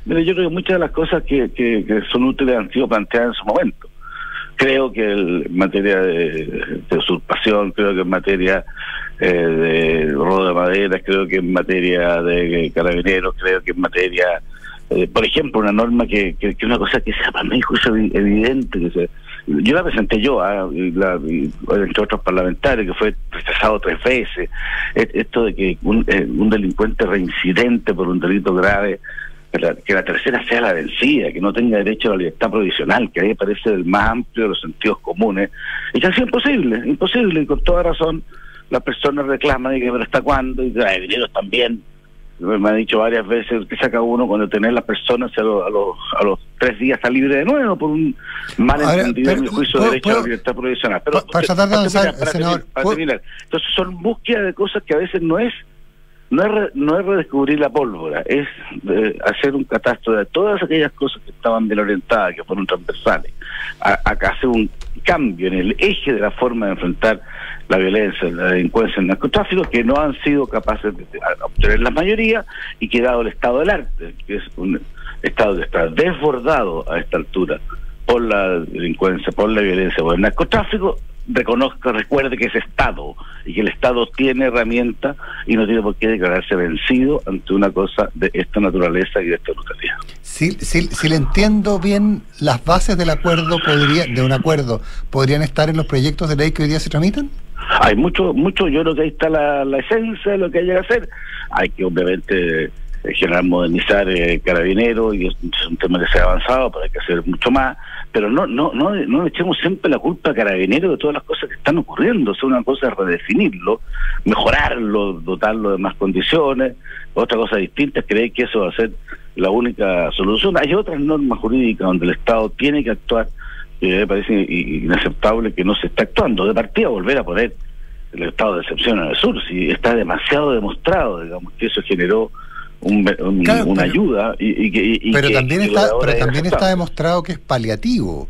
S4: Mira, yo creo que muchas de las cosas que, que, que son útiles han sido planteadas en su momento. Creo que el, en materia de, de usurpación, creo que en materia eh, de robo de maderas, creo que en materia de carabineros, creo que en materia, eh, por ejemplo, una norma que, que, que una cosa que sea para mí es evidente, que se, yo la presenté yo, ¿eh? y la, y, entre otros parlamentarios, que fue rechazado tres veces, esto de que un, eh, un delincuente reincidente por un delito grave, que la, que la tercera sea la vencida, que no tenga derecho a la libertad provisional, que a mí me parece el más amplio de los sentidos comunes, y que ha sido imposible, imposible, y con toda razón las personas reclaman, y que pero hasta cuándo, y los dineros también, me ha dicho varias veces que saca uno con detener a las personas a los, a los a los tres días está libre de nuevo por un mal entendido en el juicio de derecho a la libertad provisional. Pero
S2: para, para tratar de avanzar,
S4: para
S2: senador,
S4: terminar, para terminar. Entonces son búsquedas de cosas que a veces no es no es re, no es redescubrir la pólvora, es eh, hacer un catastro de todas aquellas cosas que estaban bien orientadas, que fueron transversales, a, a hacer un cambio en el eje de la forma de enfrentar la violencia, la delincuencia, el narcotráfico, que no han sido capaces de obtener la mayoría, y que dado el estado del arte, que es un estado que está desbordado a esta altura por la delincuencia, por la violencia, por el narcotráfico, reconozca, recuerde que es Estado, y que el Estado tiene herramientas y no tiene por qué declararse vencido ante una cosa de esta naturaleza y de esta brutalidad.
S2: Si, si, si le entiendo bien, las bases del acuerdo podría, de un acuerdo podrían estar en los proyectos de ley que hoy día se tramitan.
S4: Hay mucho, mucho, yo creo que ahí está la, la esencia de lo que hay que hacer. Hay que obviamente generar, modernizar eh, Carabineros, y es un tema que se ha avanzado, pero hay que hacer mucho más, pero no no no no echemos siempre la culpa a Carabineros de todas las cosas que están ocurriendo. O sea, una cosa es redefinirlo, mejorarlo, dotarlo de más condiciones. Otra cosa distinta es creer que eso va a ser la única solución. Hay otras normas jurídicas donde el Estado tiene que actuar, y me parece inaceptable que no se está actuando. De partida, volver a poner el estado de excepción en el sur, si está demasiado demostrado, digamos, que eso generó Un, un,
S2: claro,
S4: una
S2: pero,
S4: ayuda y, y, y
S2: pero
S4: que,
S2: también
S4: que
S2: está pero también está demostrado que es paliativo.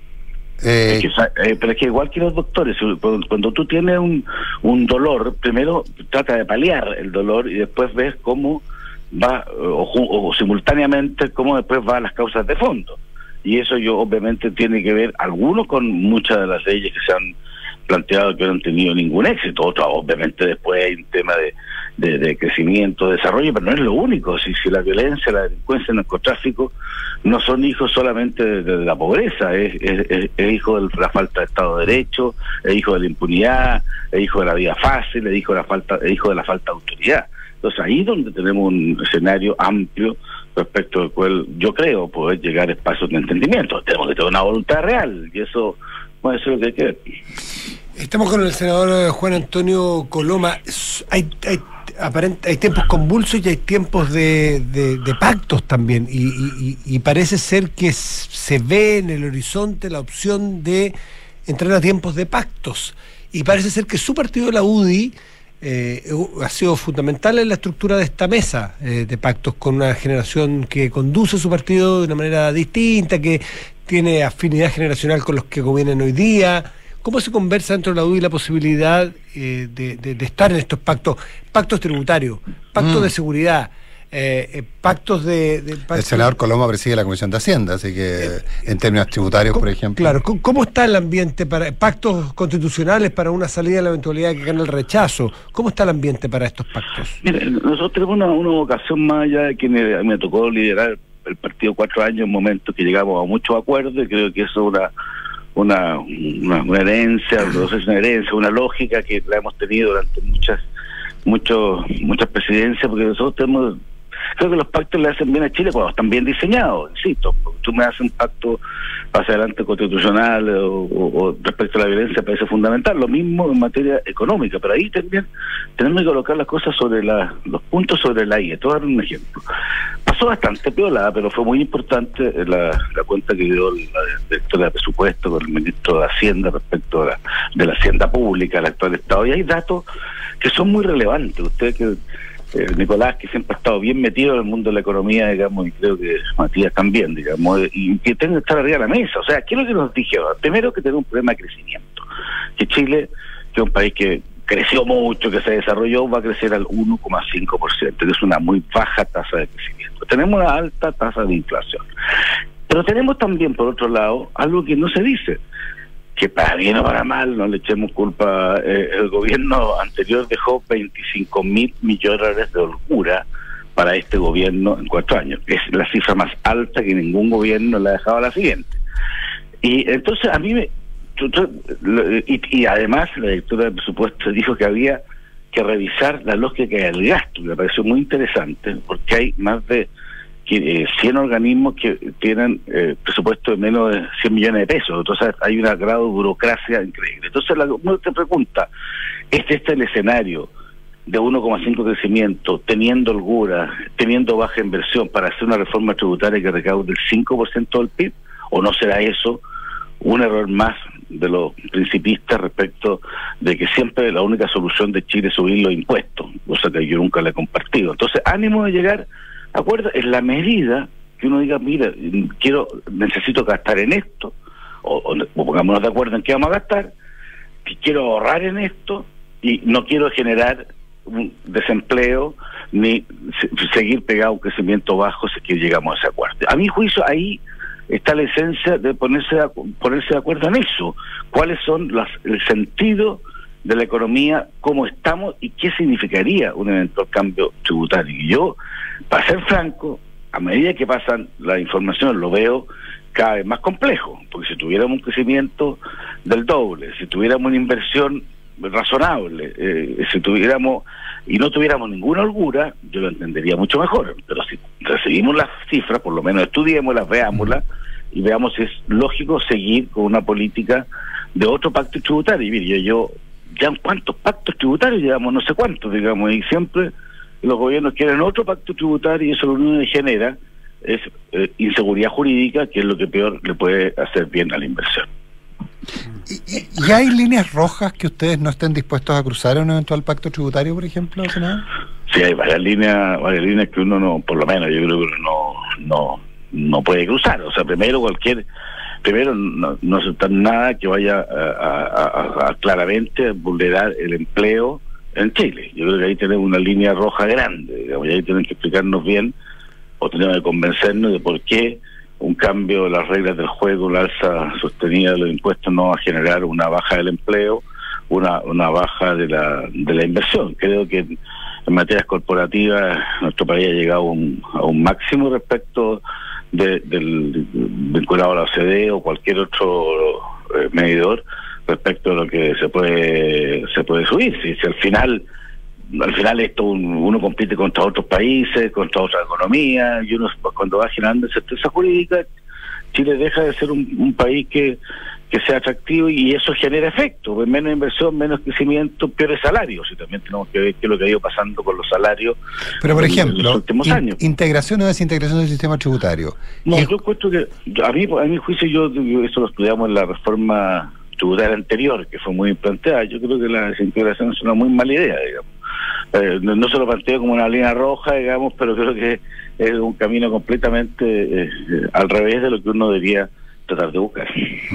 S2: Eh,
S4: es que, eh, pero es que igual que los doctores, cuando, cuando tú tienes un, un dolor, primero trata de paliar el dolor y después ves cómo va o, o simultáneamente cómo después va a las causas de fondo, y eso yo obviamente tiene que ver algunos con muchas de las leyes que se han planteado que no han tenido ningún éxito, otros obviamente después hay un tema de De, de crecimiento, de desarrollo, pero no es lo único. Si, si la violencia, la delincuencia, el narcotráfico no son hijos solamente de, de la pobreza, es, es, es, es hijo de la falta de Estado de Derecho, es hijo de la impunidad, es hijo de la vida fácil, es hijo de la falta, es hijo de la falta de autoridad. Entonces ahí es donde tenemos un escenario amplio respecto al cual yo creo poder llegar a espacios de entendimiento. Tenemos que tener una voluntad real, y eso, bueno, eso es lo que hay que ver.
S3: Estamos con el senador Juan Antonio Coloma. Hay, hay, aparent, hay tiempos convulsos y hay tiempos de, de, de pactos también, y, y, y parece ser que se ve en el horizonte la opción de entrar a tiempos de pactos, y parece ser que su partido, la U D I, eh, ha sido fundamental en la estructura de esta mesa eh, de pactos, con una generación que conduce su partido de una manera distinta, que tiene afinidad generacional con los que gobiernan hoy día. ¿Cómo se conversa dentro de la U D I la posibilidad eh, de, de, de estar en estos pactos? Pactos tributarios, pactos mm. de seguridad, eh, eh, pactos de... de pactos...
S2: El senador Coloma preside la Comisión de Hacienda, así que eh, en términos tributarios, por ejemplo...
S3: Claro, ¿cómo está el ambiente para pactos constitucionales para una salida de la eventualidad de que gane el rechazo? ¿Cómo está el ambiente para estos pactos?
S4: Mire, nosotros tenemos una, una vocación más allá de que me, me tocó liderar el partido cuatro años, en un momento que llegamos a muchos acuerdos, y creo que eso es una... Una, una, una herencia, no sé si una herencia, una lógica que la hemos tenido durante muchas muchos muchas presidencias, porque nosotros tenemos, creo que los pactos le hacen bien a Chile cuando están bien diseñados, insisto. Tú me haces un pacto hacia adelante constitucional o, o, o respecto a la violencia, parece fundamental. Lo mismo en materia económica, pero ahí también tenemos que colocar las cosas sobre la, los puntos sobre la I. Te voy a dar un ejemplo. Pasó bastante piolada, pero fue muy importante la, la cuenta que dio la directora de presupuesto con el ministro de Hacienda respecto a la, de la hacienda pública, el actual Estado. Y hay datos que son muy relevantes. Usted que eh, Nicolás, que siempre ha estado bien metido en el mundo de la economía, digamos, y creo que Matías también, digamos, y que tenga que estar arriba de la mesa. O sea, ¿qué es lo que nos dijeron? Primero, que tenemos un problema de crecimiento. Que Chile, que es un país que creció mucho, que se desarrolló, va a crecer al uno coma cinco por ciento, que es una muy baja tasa de crecimiento. Tenemos una alta tasa de inflación. Pero tenemos también, por otro lado, algo que no se dice, que para bien o para mal, no le echemos culpa, eh, el gobierno anterior dejó veinticinco mil millones de holgura para este gobierno en cuatro años. Es la cifra más alta que ningún gobierno le ha dejado a la siguiente. Y entonces a mí me... Y, y además la directora de presupuesto dijo que había que revisar la lógica del gasto. Me pareció muy interesante, porque hay más de cien organismos que tienen eh, presupuesto de menos de cien millones de pesos. Entonces hay un grado de burocracia increíble. Entonces la, uno te pregunta, ¿este este el escenario de uno coma cinco crecimiento, teniendo holgura, teniendo baja inversión para hacer una reforma tributaria que recaude el cinco por ciento del P I B? ¿O no será eso un error más de los principistas respecto de que siempre la única solución de Chile es subir los impuestos, cosa que yo nunca le he compartido? Entonces, ánimo de llegar a acuerdo en la medida que uno diga, mira, quiero, necesito gastar en esto, o, o, o pongámonos de acuerdo en qué vamos a gastar, que quiero ahorrar en esto y no quiero generar un desempleo ni se, seguir pegado a un crecimiento bajo si que llegamos a ese acuerdo. A mi juicio, ahí está la esencia de ponerse de, ponerse de acuerdo en eso. ¿Cuáles son las, el sentido de la economía, cómo estamos y qué significaría un eventual cambio tributario? Y yo, para ser franco, a medida que pasan la información, lo veo cada vez más complejo, porque si tuviéramos un crecimiento del doble, si tuviéramos una inversión razonable, eh, si tuviéramos y no tuviéramos ninguna holgura, yo lo entendería mucho mejor. Pero si recibimos las cifras, por lo menos estudiémoslas, veámoslas y veamos si es lógico seguir con una política de otro pacto tributario. Y mire, yo, yo ya en cuántos pactos tributarios llevamos, no sé cuántos, digamos, y siempre los gobiernos quieren otro pacto tributario y eso lo único que genera es eh, inseguridad jurídica, que es lo que peor le puede hacer bien a la inversión.
S2: ¿Y, y, ¿Y hay líneas rojas que ustedes no estén dispuestos a cruzar en un eventual pacto tributario, por ejemplo, senador?
S4: Sí, hay varias líneas, varias líneas que uno no, por lo menos yo creo que uno no, no, no puede cruzar. O sea, primero cualquier, primero no, no aceptar nada que vaya a, a, a, a claramente vulnerar el empleo en Chile. Yo creo que ahí tenemos una línea roja grande, digamos, y ahí tienen que explicarnos bien, o tenemos que convencernos de por qué un cambio de las reglas del juego, una alza sostenida de los impuestos no va a generar una baja del empleo, una una baja de la de la inversión. Creo que en materias corporativas nuestro país ha llegado a un, a un máximo respecto de, del vinculado a la O C D E o cualquier otro eh, medidor respecto a lo que se puede se puede subir. Si, si al final al final esto uno compite contra otros países, contra otras economías, y uno cuando va generando certeza jurídica, Chile deja de ser un, un país que, que sea atractivo y eso genera efecto, pues menos inversión, menos crecimiento, peores salarios, y también tenemos que ver qué es lo que ha ido pasando con los salarios.
S2: Pero por ejemplo,
S4: en los últimos
S2: in,
S4: años.
S2: integración o desintegración del sistema tributario.
S4: No,
S2: El...
S4: yo encuentro que, a mí, a mi juicio, yo, yo eso lo estudiamos en la reforma tributaria anterior, que fue muy planteada. Yo creo que la desintegración es una muy mala idea, digamos. Eh, no, no se lo planteo como una línea roja, digamos, pero creo que es un camino completamente eh, al revés de lo que uno debería tratar de buscar.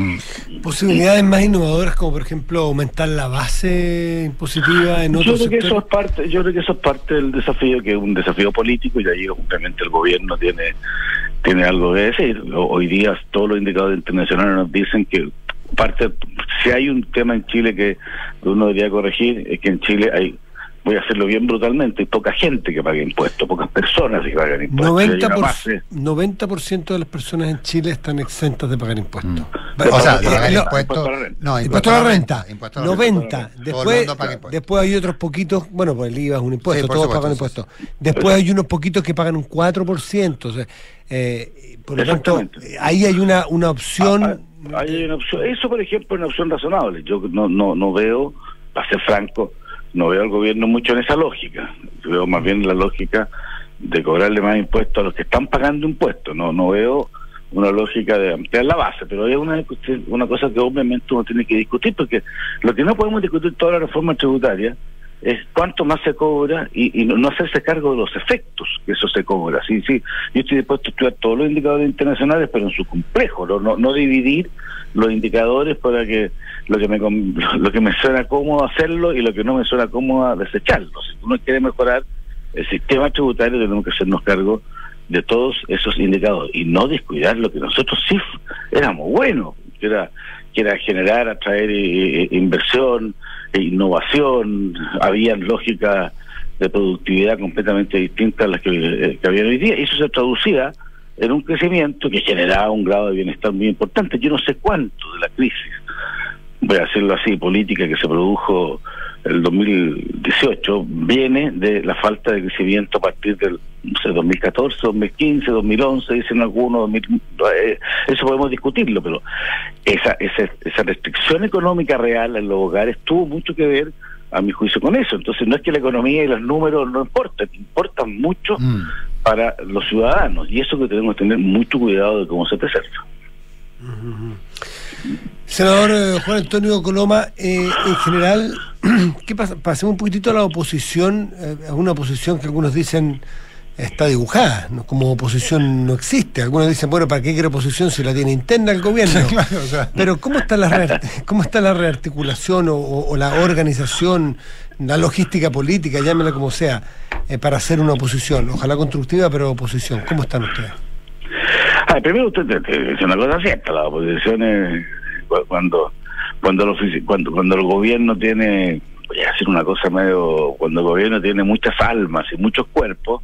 S3: Mm. Posibilidades más innovadoras, como por ejemplo aumentar la base impositiva en otros
S4: yo creo que
S3: sectores.
S4: eso es parte yo creo que eso es parte del desafío, que es un desafío político, y ahí obviamente el gobierno tiene tiene algo que decir. Hoy día todos los indicadores internacionales nos dicen que parte, si hay un tema en Chile que uno debería corregir, es que en Chile hay, voy a hacerlo bien brutalmente, hay poca gente que paga impuestos, pocas personas que pagan impuestos.
S3: noventa por ciento, noventa por ciento de las personas en Chile están exentas de pagar impuestos. Mm.
S2: O sea, de pagar
S3: no,
S2: impuestos.
S3: No, impuesto a la renta.
S2: Impuesto a la
S3: noventa. Después, después hay otros poquitos, bueno, pues el I V A es un impuesto, sí, todos supuesto, pagan impuestos. Después hay unos poquitos que pagan un cuatro por ciento. O sea, eh, por lo tanto, ahí hay una, una opción.
S4: Ah, ah, hay una opción. Eso, por ejemplo, es una opción razonable. Yo no, no, no veo, para ser franco, no veo al gobierno mucho en esa lógica. Yo veo más bien la lógica de cobrarle más impuestos a los que están pagando impuestos. No no veo una lógica de ampliar la base, pero es una, una cosa que obviamente uno tiene que discutir, porque lo que no podemos discutir toda la reforma tributaria es cuánto más se cobra y, y no, no hacerse cargo de los efectos que eso se cobra. Sí, sí, yo estoy dispuesto a estudiar todos los indicadores internacionales, pero en su complejo, no, no, no dividir los indicadores para que lo que me lo que me suena cómodo hacerlo y lo que no me suena cómodo desecharlo. Si uno quiere mejorar el sistema tributario, tenemos que hacernos cargo de todos esos indicadores y no descuidar lo que nosotros sí éramos buenos, que era, que era generar, atraer eh, inversión, e innovación, habían lógicas de productividad completamente distintas a las que, eh, que había hoy día, y eso se traducía en un crecimiento que generaba un grado de bienestar muy importante. Yo no sé cuánto de la crisis, voy a decirlo así, política que se produjo el dos mil dieciocho, viene de la falta de crecimiento a partir del no sé, dos mil catorce, dos mil quince, dos mil once, dicen algunos, dos mil, eh, eso podemos discutirlo, pero esa, esa, esa restricción económica real en los hogares tuvo mucho que ver, a mi juicio, con eso. Entonces no es que la economía y los números no importan, importan mucho mm. para los ciudadanos, y eso que tenemos que tener mucho cuidado de cómo se preserva.
S3: Uh-huh. Senador eh, Juan Antonio Coloma, eh, en general, ¿qué pasa? Pasemos un poquitito a la oposición, eh, a una oposición que algunos dicen está dibujada, ¿no? Como oposición no existe. Algunos dicen, bueno, ¿para qué quiere oposición si la tiene interna el gobierno? Claro, o sea. Pero ¿cómo está la reart- cómo está la rearticulación o, o, o la organización, la logística política, llámela como sea, eh, para hacer una oposición? Ojalá constructiva, pero oposición. ¿Cómo están ustedes?
S4: Ah, primero usted dice una cosa cierta, la oposición es cuando cuando el, cuando, cuando el gobierno tiene, voy a decir una cosa medio, cuando el gobierno tiene muchas almas y muchos cuerpos,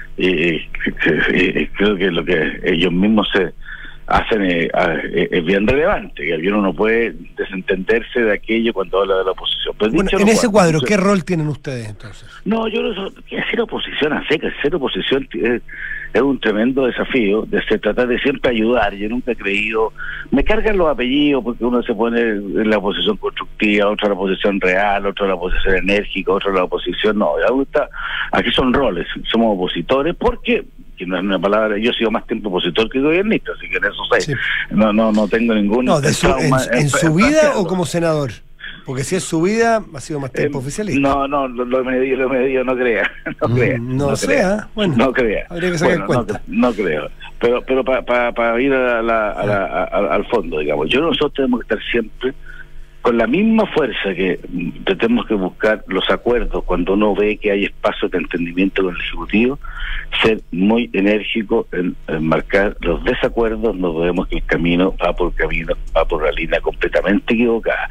S4: eh, eh, creo que lo que ellos mismos se hacen es, es bien relevante, que el gobierno no puede desentenderse de aquello cuando habla de la oposición. Pero
S3: bueno, en ese cuadro, ¿qué rol tienen ustedes entonces?
S4: No, yo no quiero hacer oposición a secas, hacer oposición es, es un tremendo desafío, de se tratar de siempre ayudar. Yo nunca he creído, me cargan los apellidos porque uno se pone en la oposición constructiva, otro en la oposición real, otro en la oposición enérgica, otro en la oposición, no, ya gusta, aquí son roles, somos opositores porque, que no es una palabra, yo he sido más tiempo opositor que gobernista, así que en eso sé, sí. no, no, no tengo ningún
S3: no, de su, en, en, en su vida o como senador. Porque si es su vida, ha sido más tiempo
S4: eh,
S3: oficialista.
S4: No, no, lo, lo medido, lo medido, no crea. No
S3: mm,
S4: crea.
S3: No, no sea,
S4: crea.
S3: bueno.
S4: No crea.
S3: Habría que sacar
S4: bueno,
S3: cuenta.
S4: No, no creo. Pero pero para pa, pa ir a la, a la, a, a, al fondo, digamos, yo nosotros tenemos que estar siempre con la misma fuerza que tenemos que buscar los acuerdos cuando uno ve que hay espacio de entendimiento con el Ejecutivo, ser muy enérgico en, en marcar los desacuerdos. No vemos que el camino va por camino, va por la línea completamente equivocada.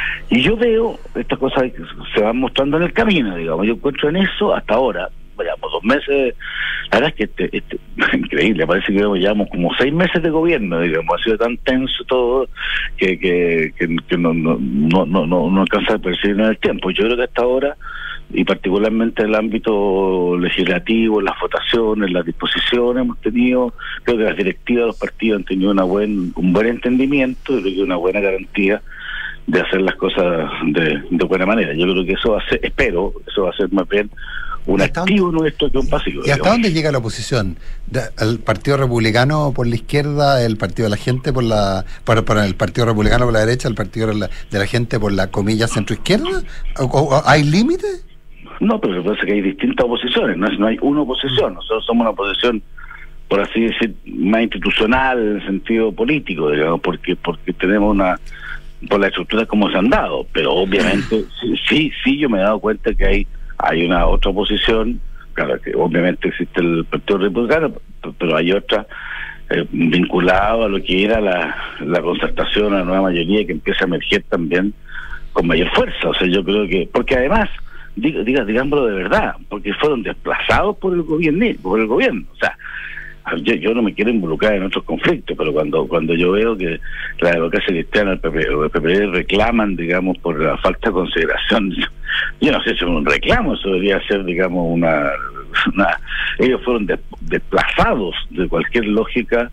S4: Y yo veo estas cosas que se van mostrando en el camino, digamos, yo encuentro en eso hasta ahora, vayamos dos meses, la verdad es que este, este, increíble, parece que llevamos como seis meses de gobierno, digamos, ha sido tan tenso todo que que, que, que no, no, no, no, no alcanza a percibir en el tiempo. Yo creo que hasta ahora, y particularmente en el ámbito legislativo, en las votaciones, en las disposiciones hemos tenido, creo que las directivas de los partidos han tenido una buen, un buen entendimiento y creo que una buena garantía de hacer las cosas de, de buena manera. Yo creo que eso va a ser, espero, eso va a ser más bien un activo dónde, nuestro que un pasivo.
S2: ¿Y hasta digamos. dónde llega la oposición? ¿El Partido Republicano por la izquierda, el Partido de la Gente por la, para, para el Partido Republicano por la derecha, el Partido de la, de la Gente por la comilla centroizquierda? ¿O, o, ¿Hay límites?
S4: No, pero se parece que hay distintas oposiciones, no, es, no hay una oposición, nosotros somos una oposición, por así decir, más institucional en el sentido político, digamos, porque porque tenemos una, por la estructura como se han dado, pero obviamente sí, sí, sí yo me he dado cuenta que hay hay una otra oposición, claro que obviamente existe el Partido Republicano, pero hay otra eh, vinculada a lo que era la, la concertación, a la nueva mayoría que empieza a emerger también con mayor fuerza. O sea, yo creo que, porque además, diga, diga, digámoslo de verdad, porque fueron desplazados por el gobierno, por el gobierno, o sea, Yo, yo no me quiero involucrar en otros conflictos, pero cuando cuando yo veo que la democracia cristiana, el P P, el P P D reclaman, digamos, por la falta de consideración, yo no sé si es un reclamo, eso debería ser, digamos, una... una ellos fueron de, desplazados de cualquier lógica,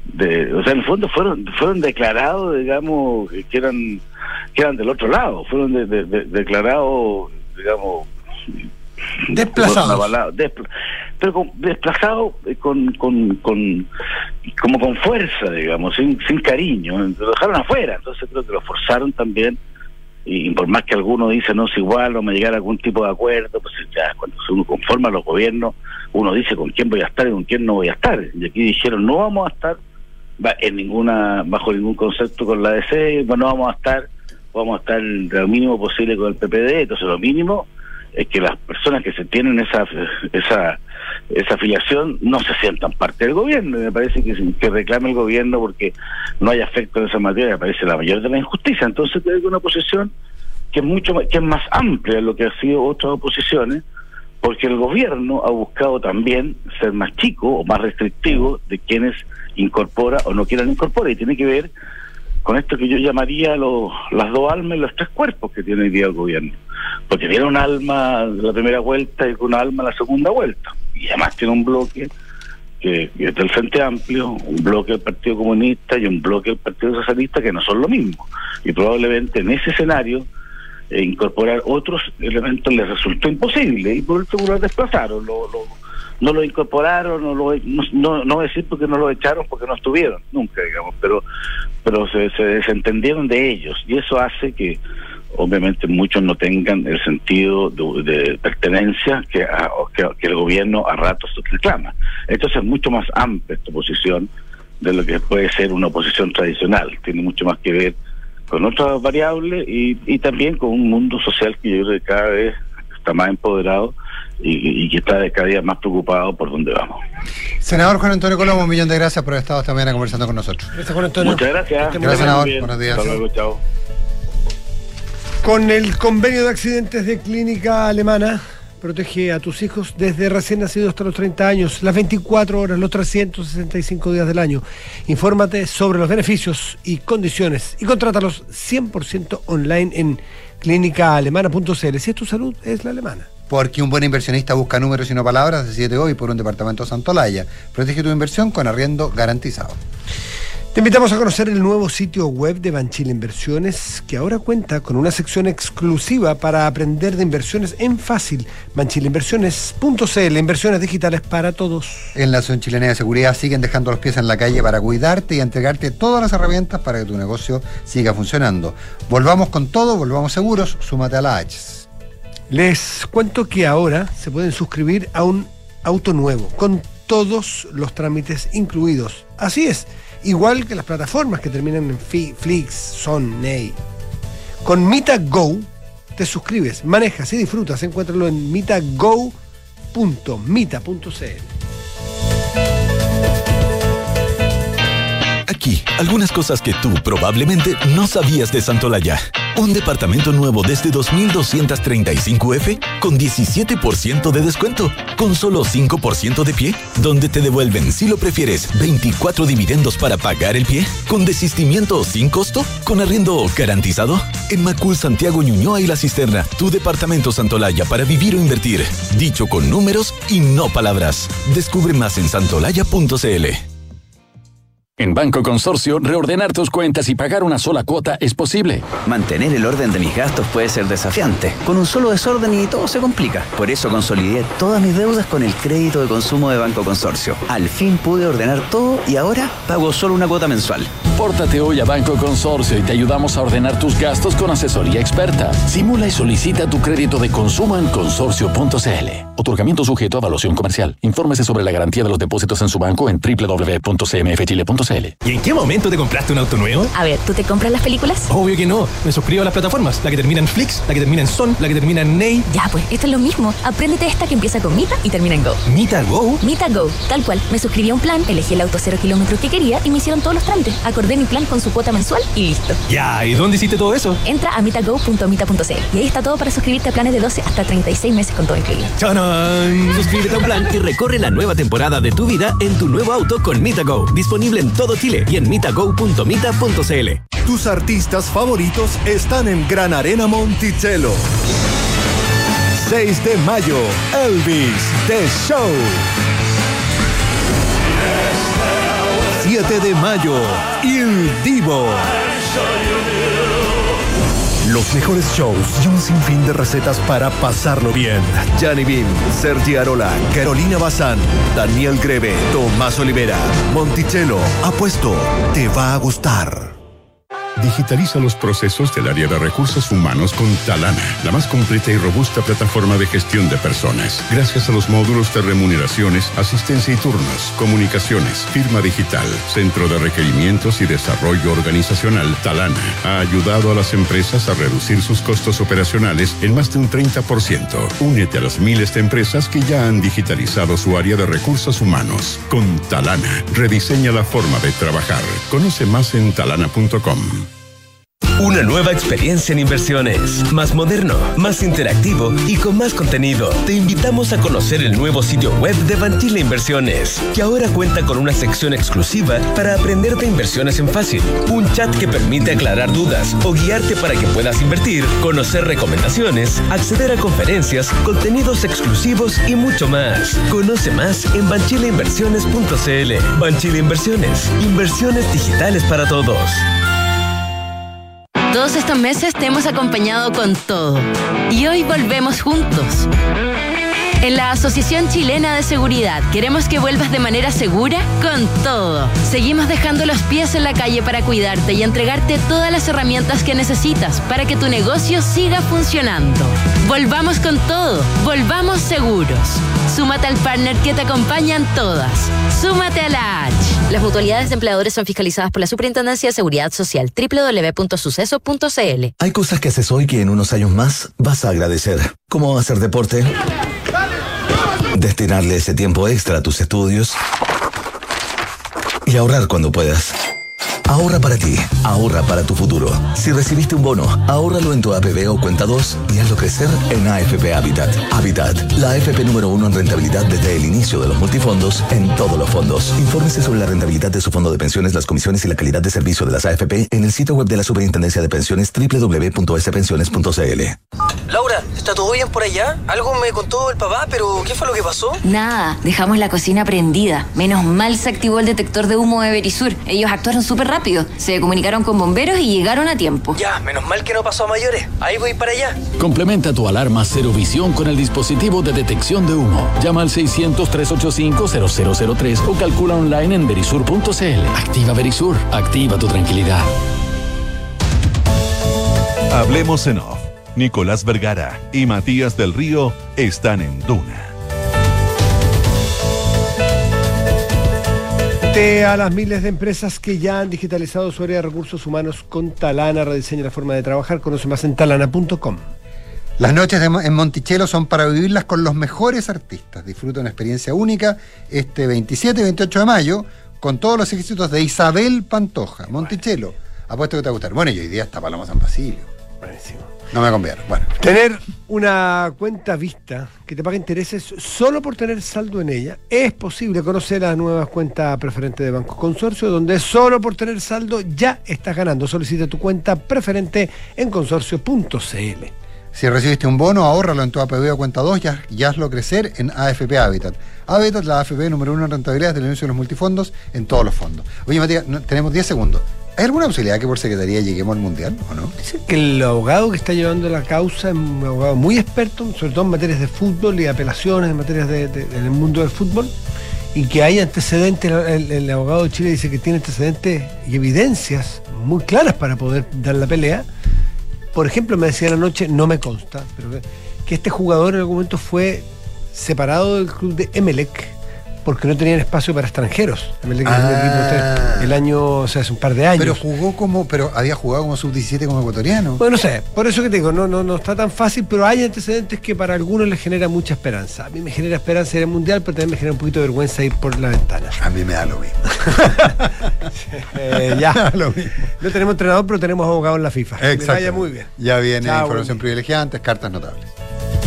S4: de o sea, en el fondo fueron fueron declarados, digamos, que eran que eran del otro lado, fueron de, de, de, declarados, digamos...
S3: Desplazados.
S4: Despl pero con, desplazados con, con, con, como con fuerza, digamos, sin, sin cariño, lo dejaron afuera, entonces creo que lo forzaron también y por más que alguno dice no es igual, vamos a llegar a algún tipo de acuerdo, pues ya cuando uno conforma los gobiernos, uno dice con quién voy a estar y con quién no voy a estar. Y aquí dijeron no vamos a estar en ninguna bajo ningún concepto con la D C, bueno, no vamos a estar, vamos a estar lo mínimo posible con el P P D. Entonces lo mínimo es que las personas que se tienen esa esa esa afiliación no se sientan parte del gobierno. Y me parece que, que reclame el gobierno porque no hay afecto en esa materia, me parece la mayor de la injusticia. Entonces tengo una posición que es mucho más, que es más amplia de lo que han sido otras oposiciones, porque el gobierno ha buscado también ser más chico o más restrictivo de quienes incorpora o no quieran incorporar, y tiene que ver con esto que yo llamaría los, las dos almas y los tres cuerpos que tiene hoy día el gobierno, porque tiene un alma la primera vuelta y un alma la segunda vuelta, y además tiene un bloque que, que es del Frente Amplio, un bloque del Partido Comunista y un bloque del Partido Socialista, que no son lo mismo, y probablemente en ese escenario eh, incorporar otros elementos les resultó imposible, y por último lo desplazaron, lo, lo no lo incorporaron, no lo no, no, no decir porque no lo echaron, porque no estuvieron, nunca, digamos, pero pero se, se desentendieron de ellos, y eso hace que obviamente muchos no tengan el sentido de, de pertenencia que, a, que, que el gobierno a ratos reclama. Entonces es mucho más amplia esta oposición de lo que puede ser una oposición tradicional, tiene mucho más que ver con otras variables y, y también con un mundo social que yo creo que cada vez está más empoderado y, y que está de cada día más preocupado por dónde vamos.
S2: Senador Juan Antonio Colombo, un millón de gracias por haber estado esta mañana conversando con nosotros.
S3: Gracias, Juan Antonio.
S4: Muchas gracias.
S2: Gracias, senador. Buenos días.
S4: Hasta luego, chao.
S3: Con el convenio de accidentes de Clínica Alemana, protege a tus hijos desde recién nacidos hasta los treinta años, las veinticuatro horas, los trescientos sesenta y cinco días del año. Infórmate sobre los beneficios y condiciones y contrátalos cien por ciento online en clínica alemana punto c l. Si es tu salud, es la alemana.
S2: Porque un buen inversionista busca números y no palabras. Decídete hoy por un departamento Santolaya. Protege tu inversión con arriendo garantizado.
S3: Te invitamos a conocer el nuevo sitio web de Banchile Inversiones, que ahora cuenta con una sección exclusiva para aprender de inversiones en fácil. banchile inversiones punto c l, inversiones digitales para todos.
S2: En la Asociación Chilena de Seguridad siguen dejando los pies en la calle para cuidarte y entregarte todas las herramientas para que tu negocio siga funcionando. Volvamos con todo, volvamos seguros, súmate a la H.
S3: Les cuento que ahora se pueden suscribir a un auto nuevo, con todos los trámites incluidos. Así es, igual que las plataformas que terminan en Fi, Flix, Son, Ney. Con MitaGo te suscribes, manejas y disfrutas. Encuéntralo en mitago punto mita punto c l.
S5: Aquí, algunas cosas que tú probablemente no sabías de Santolaya. Un departamento nuevo desde dos mil doscientos treinta y cinco F con diecisiete por ciento de descuento, con solo cinco por ciento de pie, donde te devuelven, si lo prefieres, veinticuatro dividendos para pagar el pie, con desistimiento sin costo, con arriendo garantizado. En Macul, Santiago, Ñuñoa y La Cisterna, tu departamento Santolaya para vivir o invertir. Dicho con números y no palabras. Descubre más en santolaya punto c l.
S6: En Banco Consorcio, reordenar tus cuentas y pagar una sola cuota es posible.
S7: Mantener el orden de mis gastos puede ser desafiante. Con un solo desorden y todo se complica. Por eso consolidé todas mis deudas con el crédito de consumo de Banco Consorcio. Al fin pude ordenar todo y ahora pago solo una cuota mensual.
S6: Pórtate hoy a Banco Consorcio y te ayudamos a ordenar tus gastos con asesoría experta. Simula y solicita tu crédito de consumo en consorcio punto c l. Otorgamiento sujeto a evaluación comercial. Infórmese sobre la garantía de los depósitos en su banco en doble u doble u doble u punto c m f chile punto c l.
S8: ¿Y en qué momento te compraste un auto nuevo?
S9: A ver, ¿tú te compras las películas?
S8: Obvio que no. Me suscribo a las plataformas. La que termina en Flix, la que termina en Son, la que termina en Ney.
S9: Ya, pues, esto es lo mismo. Apréndete esta que empieza con Mita y termina en Go.
S8: ¿Mita Go?
S9: Mita Go, tal cual. Me suscribí a un plan, elegí el auto cero kilómetros que quería y me hicieron todos los trámites. Acordé mi plan con su cuota mensual y listo.
S8: Ya, ¿y dónde hiciste todo eso?
S9: Entra a mitago punto mita punto c l y ahí está todo para suscribirte a planes de doce hasta treinta y seis meses con todo incluido.
S8: ¡Chanán!
S10: Suscríbete a un plan y recorre la nueva temporada de tu vida en tu nuevo auto con MitaGo. Disponible en todo Chile y en mitago punto mita punto c l.
S11: Tus artistas favoritos están en Gran Arena Monticello. seis de mayo, Elvis The Show. siete de mayo, Il Divo. Los mejores shows y un sinfín de recetas para pasarlo bien. Gianni Bean, Sergi Arola, Carolina Bazán, Daniel Greve, Tomás Olivera. Monticello, apuesto, te va a gustar.
S12: Digitaliza los procesos del área de recursos humanos con Talana, la más completa y robusta plataforma de gestión de personas. Gracias a los módulos de remuneraciones, asistencia y turnos, comunicaciones, firma digital, centro de requerimientos y desarrollo organizacional, Talana ha ayudado a las empresas a reducir sus costos operacionales en más de un treinta por ciento. Únete a las miles de empresas que ya han digitalizado su área de recursos humanos. Con Talana, rediseña la forma de trabajar. Conoce más en talana punto com.
S13: Una nueva experiencia en inversiones, más moderno, más interactivo y con más contenido. Te invitamos a conocer el nuevo sitio web de Banchile Inversiones, que ahora cuenta con una sección exclusiva para aprender de inversiones en fácil, un chat que permite aclarar dudas o guiarte para que puedas invertir, conocer recomendaciones, acceder a conferencias, contenidos exclusivos y mucho más. Conoce más en banchile inversiones punto c l. Banchile Inversiones, inversiones digitales para todos.
S14: Todos estos meses te hemos acompañado con todo y hoy volvemos juntos. En la Asociación Chilena de Seguridad queremos que vuelvas de manera segura con todo. Seguimos dejando los pies en la calle para cuidarte y entregarte todas las herramientas que necesitas para que tu negocio siga funcionando. Volvamos con todo, volvamos seguros. Súmate al partner que te acompaña en todas. Súmate a la H.
S9: Las mutualidades de empleadores son fiscalizadas por la Superintendencia de Seguridad Social. doble u doble u doble u punto suceso punto c l.
S5: Hay cosas que haces hoy que en unos años más vas a agradecer. Como hacer deporte, destinarle ese tiempo extra a tus estudios y ahorrar cuando puedas. Ahorra para ti, ahorra para tu futuro. Si recibiste un bono, ahórralo en tu A P B o cuenta dos y hazlo crecer en A F P Habitat. Habitat, la A F P número uno en rentabilidad desde el inicio de los multifondos en todos los fondos. Infórmese sobre la rentabilidad de su fondo de pensiones, las comisiones y la calidad de servicio de las A F P en el sitio web de la Superintendencia de Pensiones doble u doble u doble u punto s pensiones punto c l.
S15: Laura, ¿está todo bien por allá? Algo me contó el papá, pero ¿qué fue lo que pasó?
S16: Nada, dejamos la cocina prendida. Menos mal se activó el detector de humo de Verisur. Ellos actuaron súper rápido. Se comunicaron con bomberos y llegaron a tiempo.
S15: Ya, menos mal que no pasó a mayores. Ahí voy para allá.
S6: Complementa tu alarma Cero Visión con el dispositivo de detección de humo. Llama al seiscientos, trescientos ochenta y cinco, cero cero cero tres o calcula online en verisur punto c l. Activa Verisur. Activa tu tranquilidad.
S1: Hablemos en off. Nicolás Vergara y Matías del Río están en Duna.
S3: A las miles de empresas que ya han digitalizado su área de recursos humanos con Talana, rediseña la forma de trabajar. Conoce más en talana punto com.
S2: Las noches de, en Monticello son para vivirlas con los mejores artistas. Disfruta una experiencia única este veintisiete y veintiocho de mayo con todos los éxitos de Isabel Pantoja. Monticello, apuesto que te va a gustar. Bueno, y hoy día está Paloma San Basilio.
S3: Buenísimo.
S2: No me conviene. Bueno.
S3: Tener una cuenta vista que te pague intereses solo por tener saldo en ella es posible. Conocer la nueva cuenta preferente de Banco Consorcio, donde solo por tener saldo ya estás ganando. Solicita tu cuenta preferente en consorcio punto c l.
S2: Si recibiste un bono, ahórralo en tu A P B o cuenta dos y, y hazlo crecer en A F P Habitat. Habitat, la A F P número uno en rentabilidad del inicio de los multifondos en todos los fondos. Oye, Matías, no, tenemos diez segundos. ¿Hay alguna posibilidad que por secretaría lleguemos al Mundial o no?
S3: Dicen que el abogado que está llevando la causa es un abogado muy experto, sobre todo en materias de fútbol y apelaciones en materias de, de, en el mundo del fútbol, y que hay antecedentes, el, el abogado de Chile dice que tiene antecedentes y evidencias muy claras para poder dar la pelea. Por ejemplo, me decía anoche, no me consta, pero que, que este jugador en algún momento fue separado del club de Emelec porque no tenían espacio para extranjeros. Emelec ah. el, equipo, el año, o sea, hace un par de años.
S2: Pero jugó como, pero había jugado como sub diecisiete como ecuatoriano.
S3: Bueno, no sé, por eso que te digo, no, no, no está tan fácil, pero hay antecedentes que para algunos les genera mucha esperanza. A mí me genera esperanza ir al Mundial, pero también me genera un poquito de vergüenza ir por la ventana.
S2: A mí me da lo mismo.
S3: eh, ya, lo mismo. No tenemos entrenador, pero tenemos abogado en la FIFA.
S2: Exacto.
S3: Que vaya muy bien.
S2: Ya viene
S3: Chao,
S2: información privilegiada, antes cartas notables.